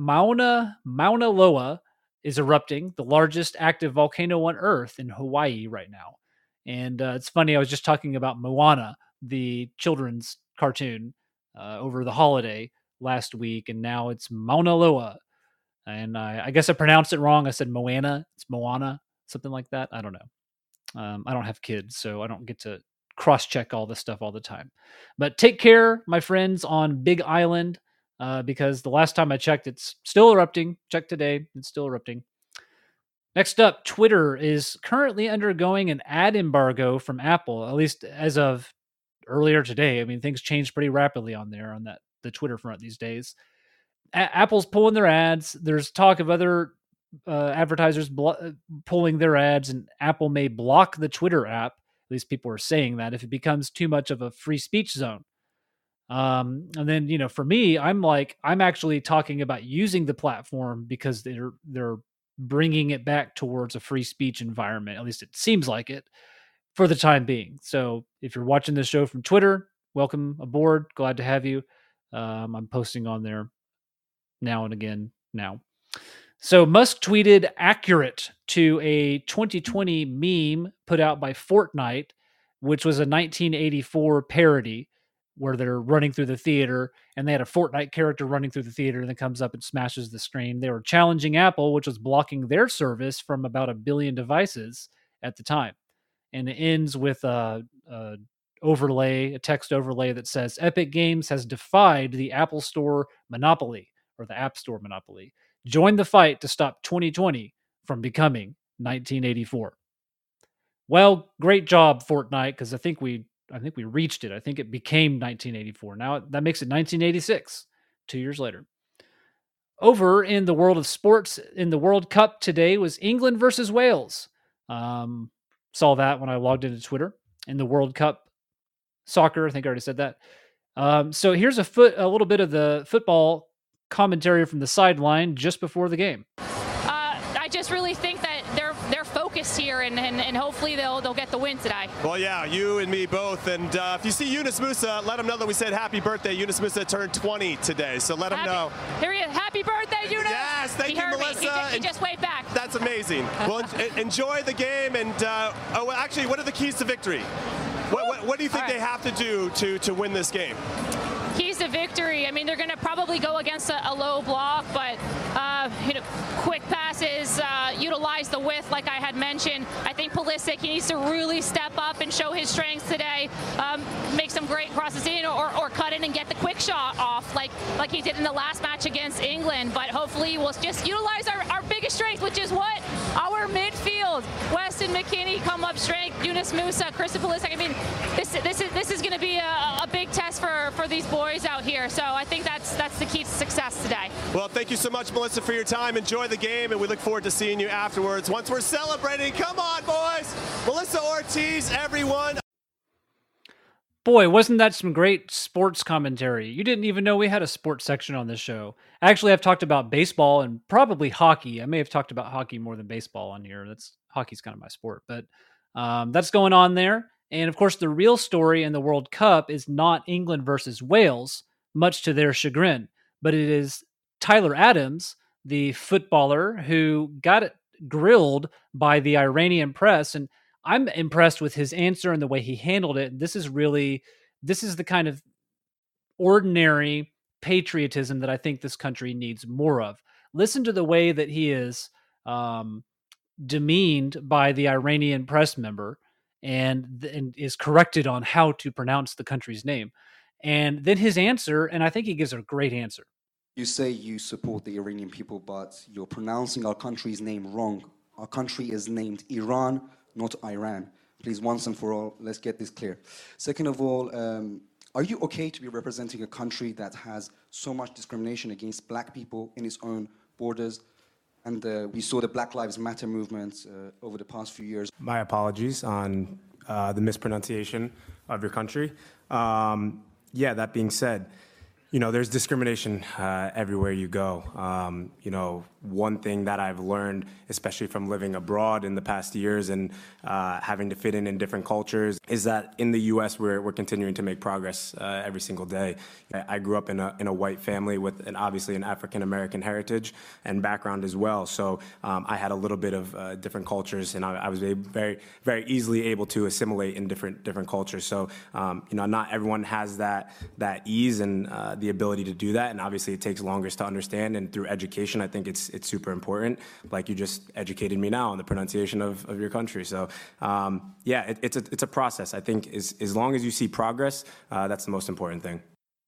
Loa is erupting, the largest active volcano on Earth in Hawaii right now. And it's funny, I was just talking about Moana, the children's cartoon, over the holiday last week, and now it's Mauna Loa. And I guess I pronounced it wrong. I said Moana. It's Moana, something like that. I don't know. I don't have kids, so I don't get to cross-check all this stuff all the time. But take care, my friends, on Big Island, because the last time I checked, it's still erupting. Check today, it's still erupting. Next up, Twitter is currently undergoing an ad embargo from Apple, at least as of earlier today. I mean, things change pretty rapidly on there, on the Twitter front these days. Apple's pulling their ads. There's talk of other advertisers pulling their ads, and Apple may block the Twitter app. At least people are saying that if it becomes too much of a free speech zone. And then, for me, I'm actually talking about using the platform because they're bringing it back towards a free speech environment. At least it seems like it for the time being. So if you're watching this show from Twitter, welcome aboard. Glad to have you. I'm posting on there now and again now. So Musk tweeted accurate to a 2020 meme put out by Fortnite, which was a 1984 parody where they're running through the theater and they had a Fortnite character running through the theater and then comes up and smashes the screen. They were challenging Apple, which was blocking their service from about 1 billion devices at the time. And it ends with a overlay, a text overlay that says Epic Games has defied the Apple Store monopoly or the App Store monopoly. Join the fight to stop 2020 from becoming 1984. Well, great job, Fortnite, because I think we reached it. I think it became 1984. Now that makes it 1986, 2 years later. Over in the world of sports, in the World Cup today was England versus Wales. Saw that when I logged into Twitter. In the World Cup soccer, I think I already said that. So here's a little bit of the football commentary from the sideline just before the game.
I just really think that they're focused here, and hopefully they'll get the win today.
Well, yeah, you and me both. And if you see Yunus Musa, let him know that we said happy birthday. Yunus Musa turned 20 today, so let him know.
Here he is. Happy birthday, Yunus.
Yes, thank you, Melissa.
He just waved back.
That's amazing. Well, enjoy the game. And actually, what are the keys to victory? What do you think they have to do to win this game?
Keys to victory. I mean, they're going to probably go against a low block, but quick passes, utilize the width like I had mentioned. I think Pulisic, he needs to really step up and show his strengths today. Make some great crosses in or cut in and get the quick shot off like he did in the last match against England. But hopefully we'll just utilize our biggest strength, which is what? Our midfield. Weston McKennie, come up strength. Yunus Musa, Christian Pulisic. I mean, this is going to be a big test for these boys out here. So I think that's the key to success today.
Well, thank you so much, Melissa, for your time. Enjoy the game, and we look forward to seeing you afterwards. Once we're celebrating, come on, boys. Melissa Ortiz, everyone.
Boy, wasn't that some great sports commentary. You didn't even know we had a sports section on this show. Actually, I've talked about baseball and probably hockey. I may have talked about hockey more than baseball on here. Hockey's kind of my sport, but that's going on there. And of course, the real story in the World Cup is not England versus Wales, much to their chagrin, but it is Tyler Adams, the footballer who got grilled by the Iranian press. And I'm impressed with his answer and the way he handled it. This is the kind of ordinary patriotism that I think this country needs more of. Listen to the way that he is demeaned by the Iranian press member and is corrected on how to pronounce the country's name. And then his answer, and I think he gives a great answer.
You say you support the Iranian people, but you're pronouncing our country's name wrong. Our country is named Iran, not Iran. Please, once and for all, let's get this clear. Second of all, are you okay to be representing a country that has so much discrimination against black people in its own borders? And we saw the Black Lives Matter movement over the past few years.
My apologies on the mispronunciation of your country. That being said, there's discrimination everywhere you go. One thing that I've learned, especially from living abroad in the past years and having to fit in different cultures, is that in the U.S. we're continuing to make progress every single day. I grew up in a white family with obviously an African American heritage and background as well. So I had a little bit of different cultures, and I was very, very easily able to assimilate in different cultures. So not everyone has that ease and the ability to do that, and obviously it takes longer to understand. And through education, I think it's super important. Like you just educated me now on the pronunciation of your country. So it's a process. I think as long as you see progress, that's the most important thing.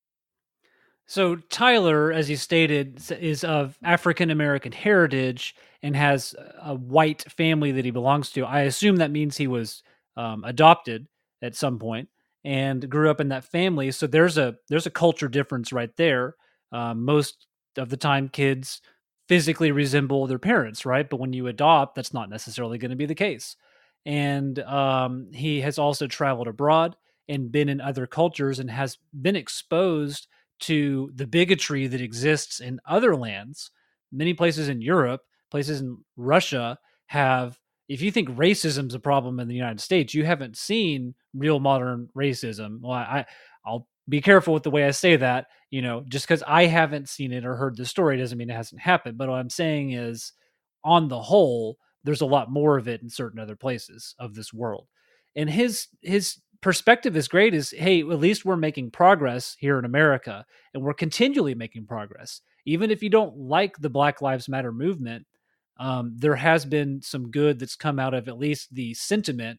So Tyler, as he stated, is of African American heritage and has a white family that he belongs to. I assume that means he was adopted at some point and grew up in that family. So there's a culture difference right there. Most of the time, kids physically resemble their parents, right? But when you adopt, that's not necessarily going to be the case. And he has also traveled abroad and been in other cultures and has been exposed to the bigotry that exists in other lands. Many places in Europe, places in Russia have, if you think racism is a problem in the United States, you haven't seen real modern racism. Well, I'll be careful with the way I say that. Just because I haven't seen it or heard the story doesn't mean it hasn't happened. But what I'm saying is, on the whole, there's a lot more of it in certain other places of this world. And his perspective is great, is, hey, at least we're making progress here in America, and we're continually making progress. Even if you don't like the Black Lives Matter movement, there has been some good that's come out of at least the sentiment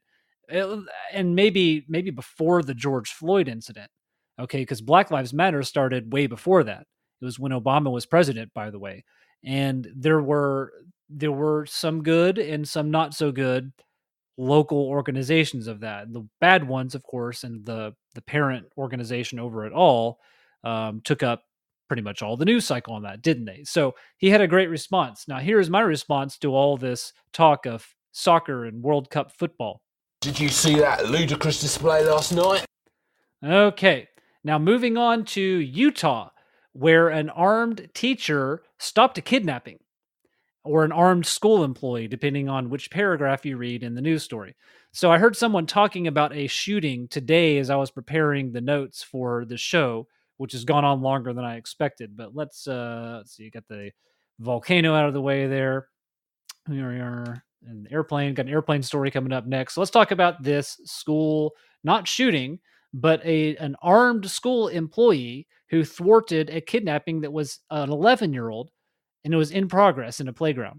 and maybe before the George Floyd incident, okay, because Black Lives Matter started way before that. It was when Obama was president, by the way, and there were some good and some not so good local organizations of that. The bad ones, of course, and the parent organization over it all took up pretty much all the news cycle on that, didn't they? So he had a great response. Now, here's my response to all this talk of soccer and World Cup football.
Did you see that ludicrous display last night?
Okay, now moving on to Utah, where an armed teacher stopped a kidnapping, or an armed school employee, depending on which paragraph you read in the news story. So I heard someone talking about a shooting today as I was preparing the notes for the show, which has gone on longer than I expected. But let's see, you got the volcano out of the way there. Here we are. And got an airplane story coming up next. So let's talk about this school, not shooting, but an armed school employee who thwarted a kidnapping that was an 11-year-old, and it was in progress in a playground.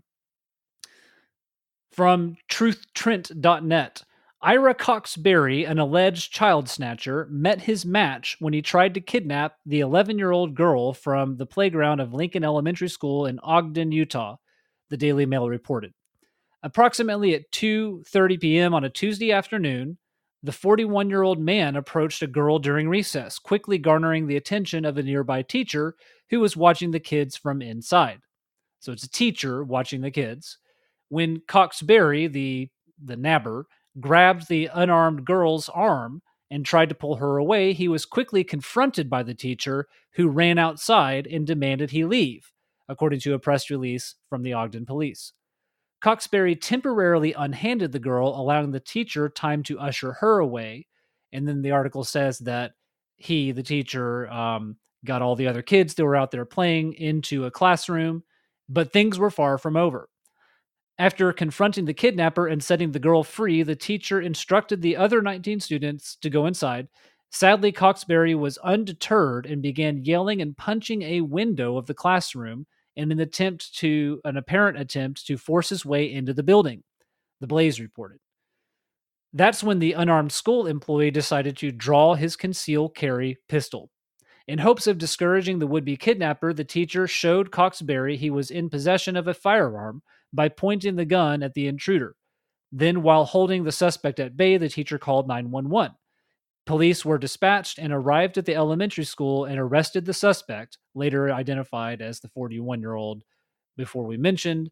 From truthtrent.net, Ira Cox-Berry, an alleged child snatcher, met his match when he tried to kidnap the 11-year-old girl from the playground of Lincoln Elementary School in Ogden, Utah, the Daily Mail reported. Approximately at 2:30 p.m. on a Tuesday afternoon, the 41-year-old man approached a girl during recess, quickly garnering the attention of a nearby teacher who was watching the kids from inside. So it's a teacher watching the kids. When Cox-Berry, the nabber, grabbed the unarmed girl's arm and tried to pull her away, he was quickly confronted by the teacher, who ran outside and demanded he leave, according to a press release from the Ogden police. Cox-Berry temporarily unhanded the girl, allowing the teacher time to usher her away. And then the article says that the teacher, got all the other kids that were out there playing into a classroom, but things were far from over. After confronting the kidnapper and setting the girl free, the teacher instructed the other 19 students to go inside. Sadly, Cox-Berry was undeterred and began yelling and punching a window of the classroom in an apparent attempt to force his way into the building, the Blaze reported. That's when the unarmed school employee decided to draw his concealed carry pistol. In hopes of discouraging the would-be kidnapper, the teacher showed Cox-Berry he was in possession of a firearm by pointing the gun at the intruder. Then, while holding the suspect at bay, the teacher called 911. Police were dispatched and arrived at the elementary school and arrested the suspect, later identified as the 41-year-old that we mentioned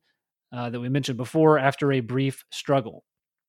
before, after a brief struggle.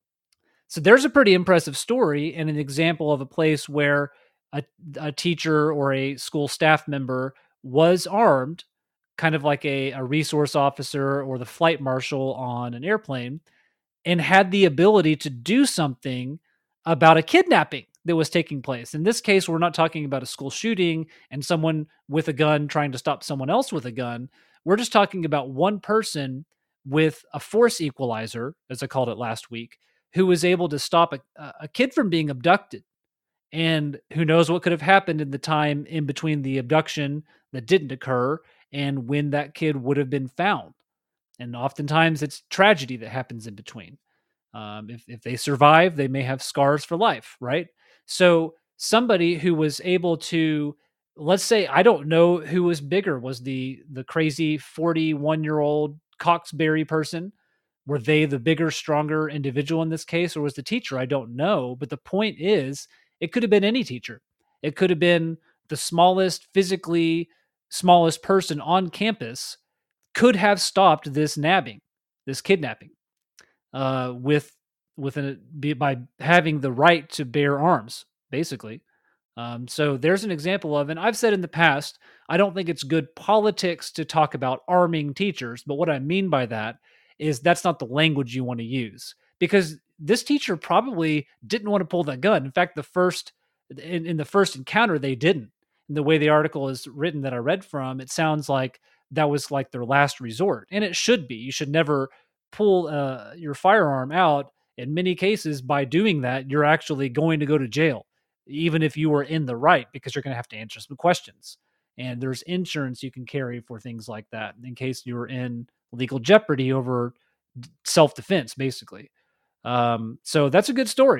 So there's a pretty impressive story and an example of a place where a teacher or a school staff member was armed, kind of like a resource officer or the flight marshal on an airplane, and had the ability to do something about a kidnapping that was taking place. In this case, we're not talking about a school shooting and someone with a gun trying to stop someone else with a gun. We're just talking about one person with a force equalizer, as I called it last week, who was able to stop a kid from being abducted. And who knows what could have happened in the time in between the abduction that didn't occur and when that kid would have been found. And oftentimes it's tragedy that happens in between. If they survive, they may have scars for life, right? So somebody who was able to, let's say, I don't know who was bigger. Was the crazy 41-year-old Cox-Berry person? Were they the bigger, stronger individual in this case, or was the teacher? I don't know. But the point is, it could have been any teacher. It could have been the physically smallest person on campus could have stopped this kidnapping, by having the right to bear arms, basically. So there's an example of, and I've said in the past, I don't think it's good politics to talk about arming teachers, but what I mean by that is that's not the language you want to use, because this teacher probably didn't want to pull that gun. In fact, in the first encounter, they didn't. And the way the article is written that I read from, it sounds like that was like their last resort. And it should be. You should never pull your firearm out. In many cases, by doing that, you're actually going to go to jail, even if you were in the right, because you're going to have to answer some questions. And there's insurance you can carry for things like that in case you're in legal jeopardy over self-defense, basically. So that's a good story.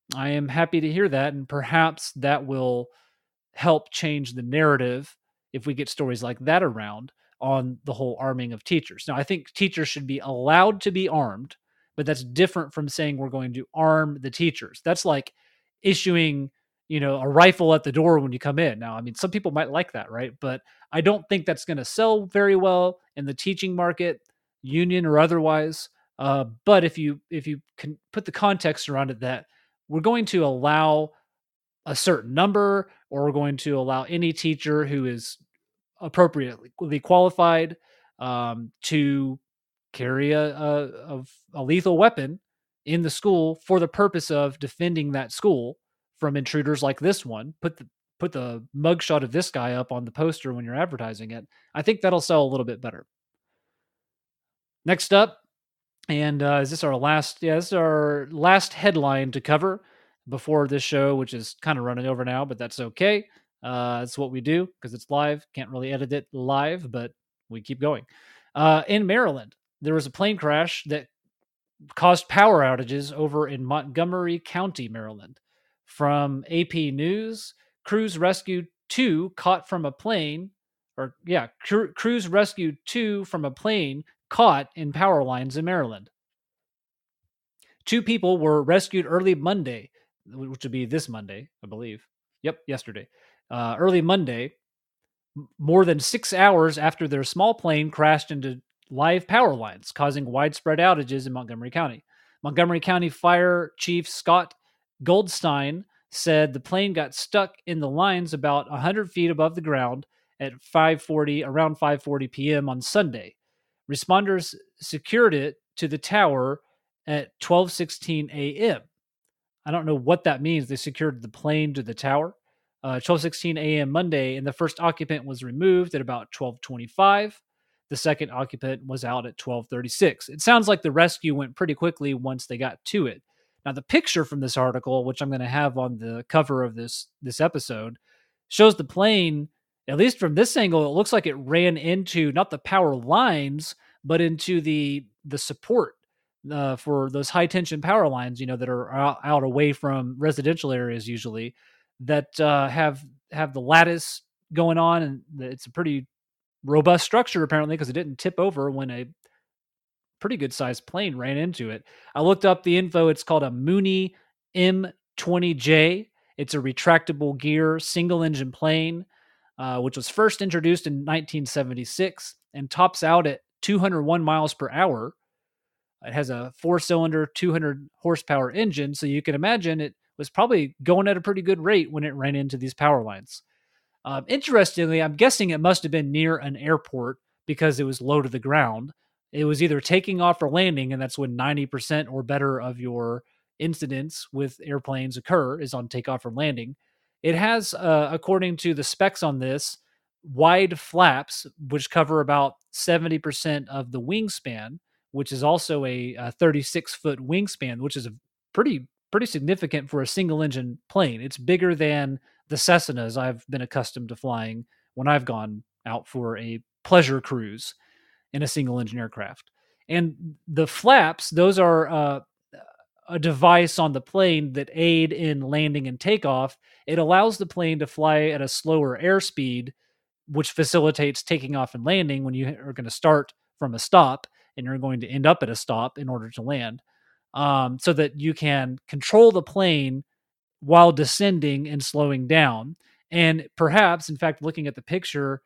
I am happy to hear that, and perhaps that will help change the narrative if we get stories like that around on the whole arming of teachers. Now, I think teachers should be allowed to be armed, but that's different from saying we're going to arm the teachers. That's like issuing, a rifle at the door when you come in. Now, I mean, some people might like that, right? But I don't think that's going to sell very well in the teaching market, union or otherwise. But if you can put the context around it that we're going to allow a certain number, or we're going to allow any teacher who is appropriately qualified to carry a lethal weapon in the school for the purpose of defending that school from intruders like this one. Put the mugshot of this guy up on the poster when you're advertising it. I think that'll sell a little bit better. Next up, and is this our last? Yeah, this is our last headline to cover before this show, which is kind of running over now, but that's okay. It's what we do because it's live. Can't really edit it live, but we keep going. In Maryland, there was a plane crash that caused power outages over in Montgomery County, Maryland. From AP News, crews rescued two caught from a plane, crews rescued two from a plane caught in power lines in Maryland. 2 people were rescued early Monday, which would be this Monday, I believe. Yep, yesterday. Early Monday, more than 6 hours after their small plane crashed into live power lines, causing widespread outages in Montgomery County. Montgomery County Fire Chief Scott Goldstein said the plane got stuck in the lines about 100 feet above the ground at around 5:40 p.m. on Sunday. Responders secured it to the tower at 12:16 a.m. I don't know what that means. They secured the plane to the tower. 12:16 a.m. Monday, and the first occupant was removed at about 12:25. The second occupant was out at 12:36. It sounds like the rescue went pretty quickly once they got to it. Now, the picture from this article, which I'm going to have on the cover of this episode, shows the plane, at least from this angle, it looks like it ran into not the power lines, but into the support for those high tension power lines, that are out away from residential areas usually, that have the lattice going on, and it's a pretty robust structure apparently because it didn't tip over when a pretty good sized plane ran into it. I looked up the info. It's called a Mooney M20J. It's a retractable gear single engine plane, which was first introduced in 1976 and tops out at 201 miles per hour. It has a 4-cylinder, 200 horsepower engine, so you can imagine it was probably going at a pretty good rate when it ran into these power lines. Interestingly, I'm guessing it must have been near an airport because it was low to the ground. It was either taking off or landing, and that's when 90% or better of your incidents with airplanes occur, is on takeoff or landing. It has, according to the specs on this, wide flaps, which cover about 70% of the wingspan, which is also a 36-foot wingspan, which is a pretty significant for a single-engine plane. It's bigger than the Cessnas I've been accustomed to flying when I've gone out for a pleasure cruise in a single-engine aircraft. And the flaps, those are a device on the plane that aid in landing and takeoff. It allows the plane to fly at a slower airspeed, which facilitates taking off and landing when you are going to start from a stop and you're going to end up at a stop in order to land, so that you can control the plane while descending and slowing down. And perhaps, in fact, looking at the picture,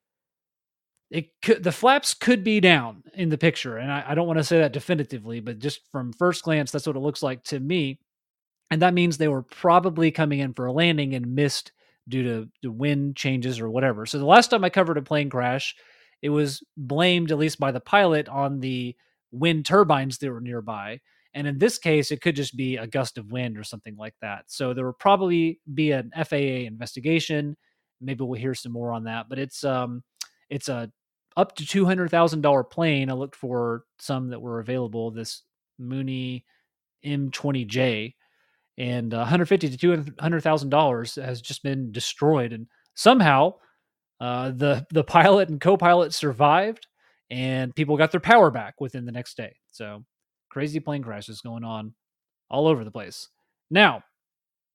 the flaps could be down in the picture. And I don't want to say that definitively, but just from first glance, that's what it looks like to me. And that means they were probably coming in for a landing and missed due to the wind changes or whatever. So the last time I covered a plane crash, it was blamed, at least by the pilot, on the wind turbines that were nearby. And in this case, it could just be a gust of wind or something like that. So there will probably be an FAA investigation. Maybe we'll hear some more on that. But it's a up to $200,000 plane. I looked for some that were available, this Mooney M20J, and $150,000 to $200,000 has just been destroyed. And somehow the pilot and co-pilot survived, and people got their power back within the next day. So crazy plane crashes going on all over the place. Now,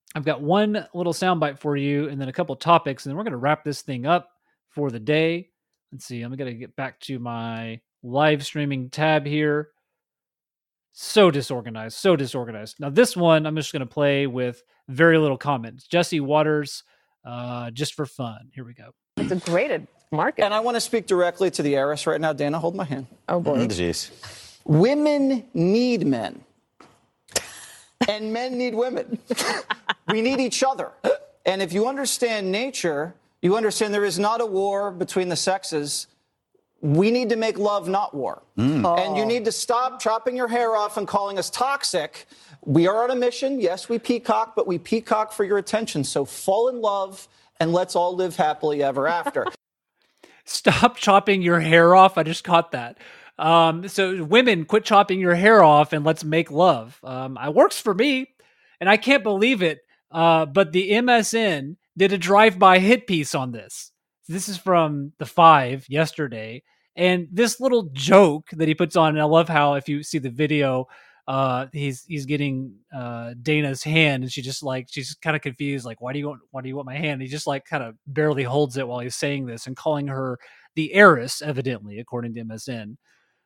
I've got one little soundbite for you and then a couple topics, and then we're going to wrap this thing up for the day. Let's see. I'm going to get back to my live streaming tab here. So disorganized. Now, this one, I'm just going to play with very little comments. Jesse Waters, just for fun. Here we go.
It's a great market.
And I want to speak directly to the heiress right now. Dana, hold my hand.
Oh, boy.
Jeez. Women need men. And men need women. We need each other. And if you understand nature, you understand there is not a war between the sexes. We need to make love, not war. And you need to stop chopping your hair off and calling us toxic. We are on a mission. Yes, we peacock, but we peacock for your attention. So fall in love and let's all live happily ever after.
Stop chopping your hair off. I just caught that. So women, quit chopping your hair off and let's make love. It works for me, and I can't believe it. But the MSN did a drive-by hit piece on this. This is from the 5 yesterday, and this little joke that he puts on. And I love how, if you see the video, he's getting Dana's hand, and she's kind of confused, like, why do you want my hand? And he just like kind of barely holds it while he's saying this and calling her the heiress, evidently, according to MSN.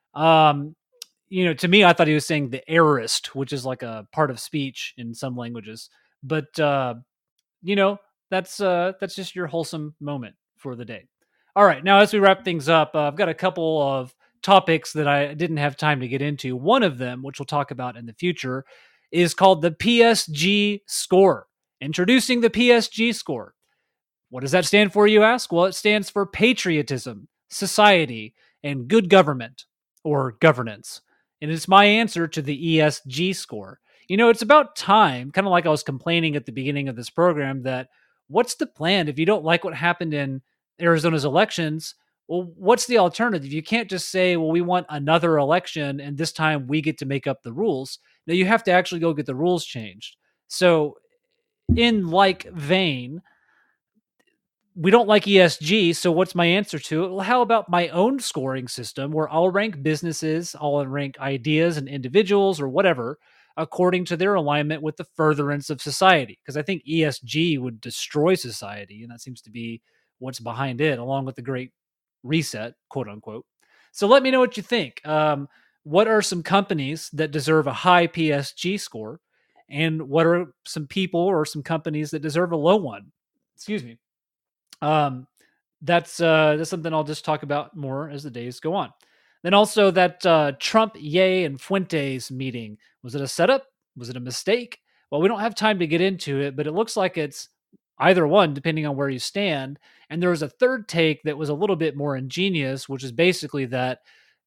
To me, I thought he was saying the heirist, which is like a part of speech in some languages. But that's just your wholesome moment for the day. All right, now as we wrap things up, I've got a couple of topics that I didn't have time to get into. One of them, which we'll talk about in the future, is called the PSG score. Introducing the PSG score. What does that stand for, you ask? Well, it stands for patriotism, society, and good government or governance. And it's my answer to the ESG score. It's about time, kind of like I was complaining at the beginning of this program, that what's the plan? If you don't like what happened in Arizona's elections, well, what's the alternative? You can't just say, well, we want another election and this time we get to make up the rules. No, you have to actually go get the rules changed. So in like vein, we don't like ESG, so what's my answer to it? Well, how about my own scoring system where I'll rank businesses, I'll rank ideas and individuals or whatever according to their alignment with the furtherance of society? Because I think ESG would destroy society, and that seems to be what's behind it, along with the Great Reset, quote unquote. So let me know what you think. What are some companies that deserve a high PSG score? And what are some people or some companies that deserve a low one? Excuse me. That's something I'll just talk about more as the days go on. Then also that Trump, Ye, and Fuentes meeting. Was it a setup? Was it a mistake? Well, we don't have time to get into it, but it looks like it's either one, depending on where you stand. And there was a third take that was a little bit more ingenious, which is basically that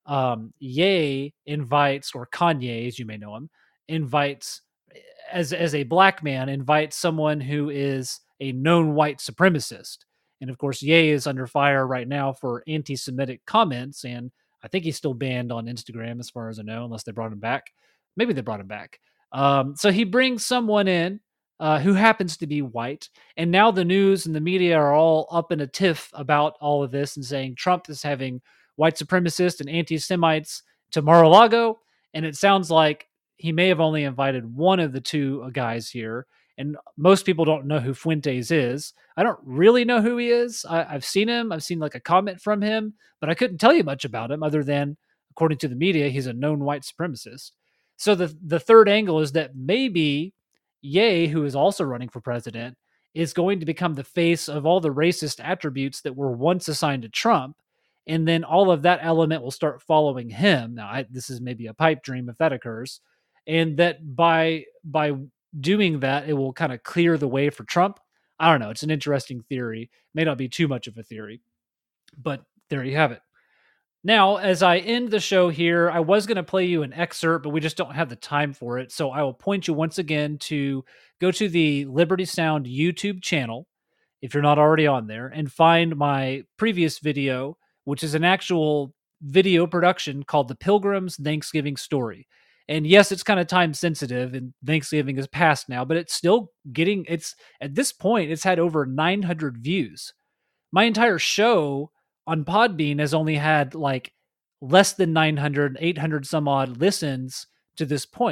Ye invites, or Kanye, as you may know him, invites, as a black man, invites someone who is a known white supremacist. And of course, Ye is under fire right now for anti-Semitic comments, and I think he's still banned on Instagram, as far as I know, unless they brought him back. Maybe they brought him back. So he brings someone in who happens to be white, and now the news and the media are all up in a tiff about all of this and saying Trump is having white supremacists and anti-Semites to Mar-a-Lago, and it sounds like he may have only invited one of the two guys here. And most people don't know who Fuentes is. I don't really know who he is. I've seen him. I've seen like a comment from him, but I couldn't tell you much about him other than, according to the media, he's a known white supremacist. So the third angle is that maybe Ye, who is also running for president, is going to become the face of all the racist attributes that were once assigned to Trump. And then all of that element will start following him. Now, this is maybe a pipe dream if that occurs. And that by doing that, it will kind of clear the way for Trump. I don't know. It's an interesting theory. May not be too much of a theory, but there you have it. Now, as I end the show here, I was going to play you an excerpt, but we just don't have the time for it. So I will point you once again to go to the Liberty Sound YouTube channel, if you're not already on there, and find my previous video, which is an actual video production called The Pilgrim's Thanksgiving Story. And yes, it's kind of time sensitive and Thanksgiving is past now, but it's still at this point, it's had over 900 views. My entire show on Podbean has only had like less than 900, 800 some odd listens to this point.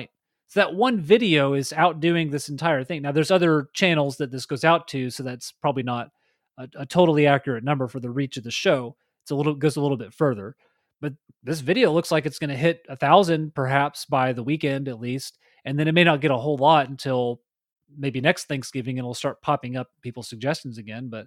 So that one video is outdoing this entire thing. Now, there's other channels that this goes out to, so that's probably not a totally accurate number for the reach of the show. Goes a little bit further. But this video looks like it's going to hit 1,000 perhaps by the weekend at least. And then it may not get a whole lot until maybe next Thanksgiving, and it'll start popping up people's suggestions again. But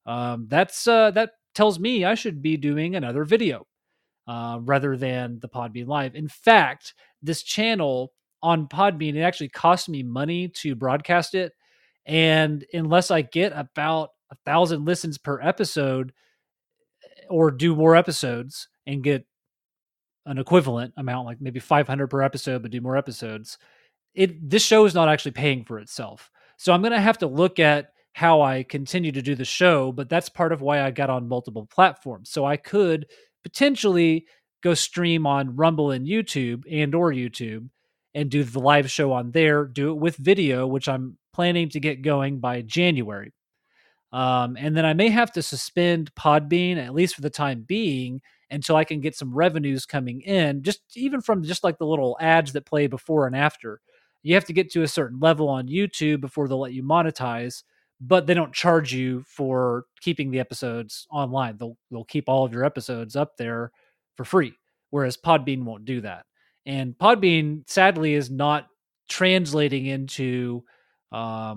that tells me I should be doing another video rather than the Podbean Live. In fact, this channel on Podbean, it actually cost me money to broadcast it. And unless I get about 1,000 listens per episode or do more episodes and get an equivalent amount, like maybe 500 per episode, but do more episodes, this show is not actually paying for itself. So I'm going to have to look at how I continue to do the show, but that's part of why I got on multiple platforms. So I could potentially go stream on Rumble and YouTube and do the live show on there, do it with video, which I'm planning to get going by January. And then I may have to suspend Podbean, at least for the time being, until I can get some revenues coming in, even from like the little ads that play before and after. You have to get to a certain level on YouTube before they'll let you monetize, but they don't charge you for keeping the episodes online. They'll keep all of your episodes up there for free, whereas Podbean won't do that. And Podbean, sadly, is not translating into a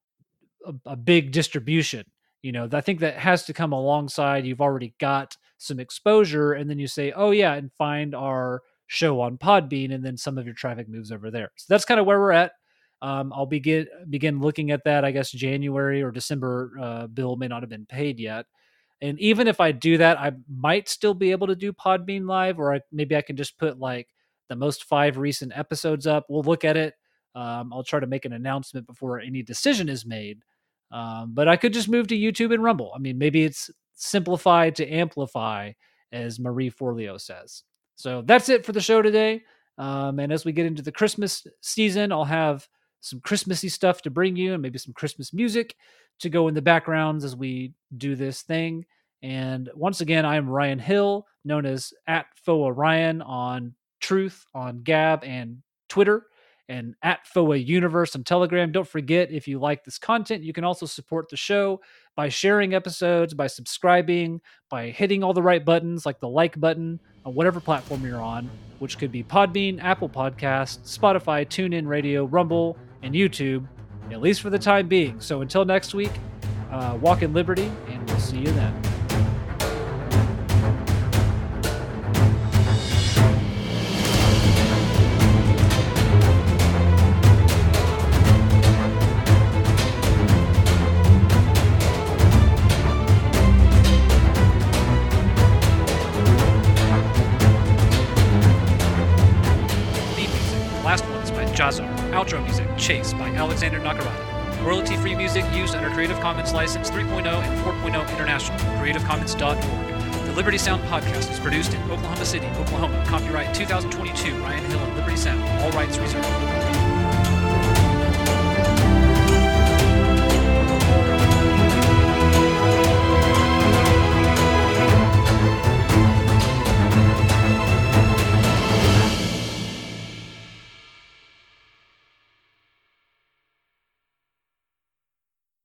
big distribution. I think that has to come alongside. You've already got some exposure, and then you say, oh yeah, and find our show on Podbean, and then some of your traffic moves over there. So that's kind of where we're at. I'll begin looking at that. I guess January or December bill may not have been paid yet. And even if I do that, I might still be able to do Podbean Live, or maybe I can just put like the most 5 recent episodes up. We'll look at it. I'll try to make an announcement before any decision is made. But I could just move to YouTube and Rumble. I mean, maybe it's simplified to amplify, as Marie Forleo says. So that's it for the show today. And as we get into the Christmas season, I'll have some Christmassy stuff to bring you, and maybe some Christmas music to go in the backgrounds as we do this thing. And once again, I am Ryan Hill, known as @FOARyan on Truth, on Gab, and Twitter, and @FOAUniverse on Telegram. Don't forget, if you like this content, you can also support the show by sharing episodes, by subscribing, by hitting all the right buttons, like the like button on whatever platform you're on, which could be Podbean, Apple Podcasts, Spotify, TuneIn Radio, Rumble, and YouTube, at least for the time being. So until next week, walk in liberty, and we'll see you then. Outro music, Chase, by Alexander Nakarada. Royalty-free music used under Creative Commons License 3.0 and 4.0 International, creativecommons.org. The Liberty Sound podcast is produced in Oklahoma City, Oklahoma. Copyright 2022, Ryan Hill and Liberty Sound. All rights reserved.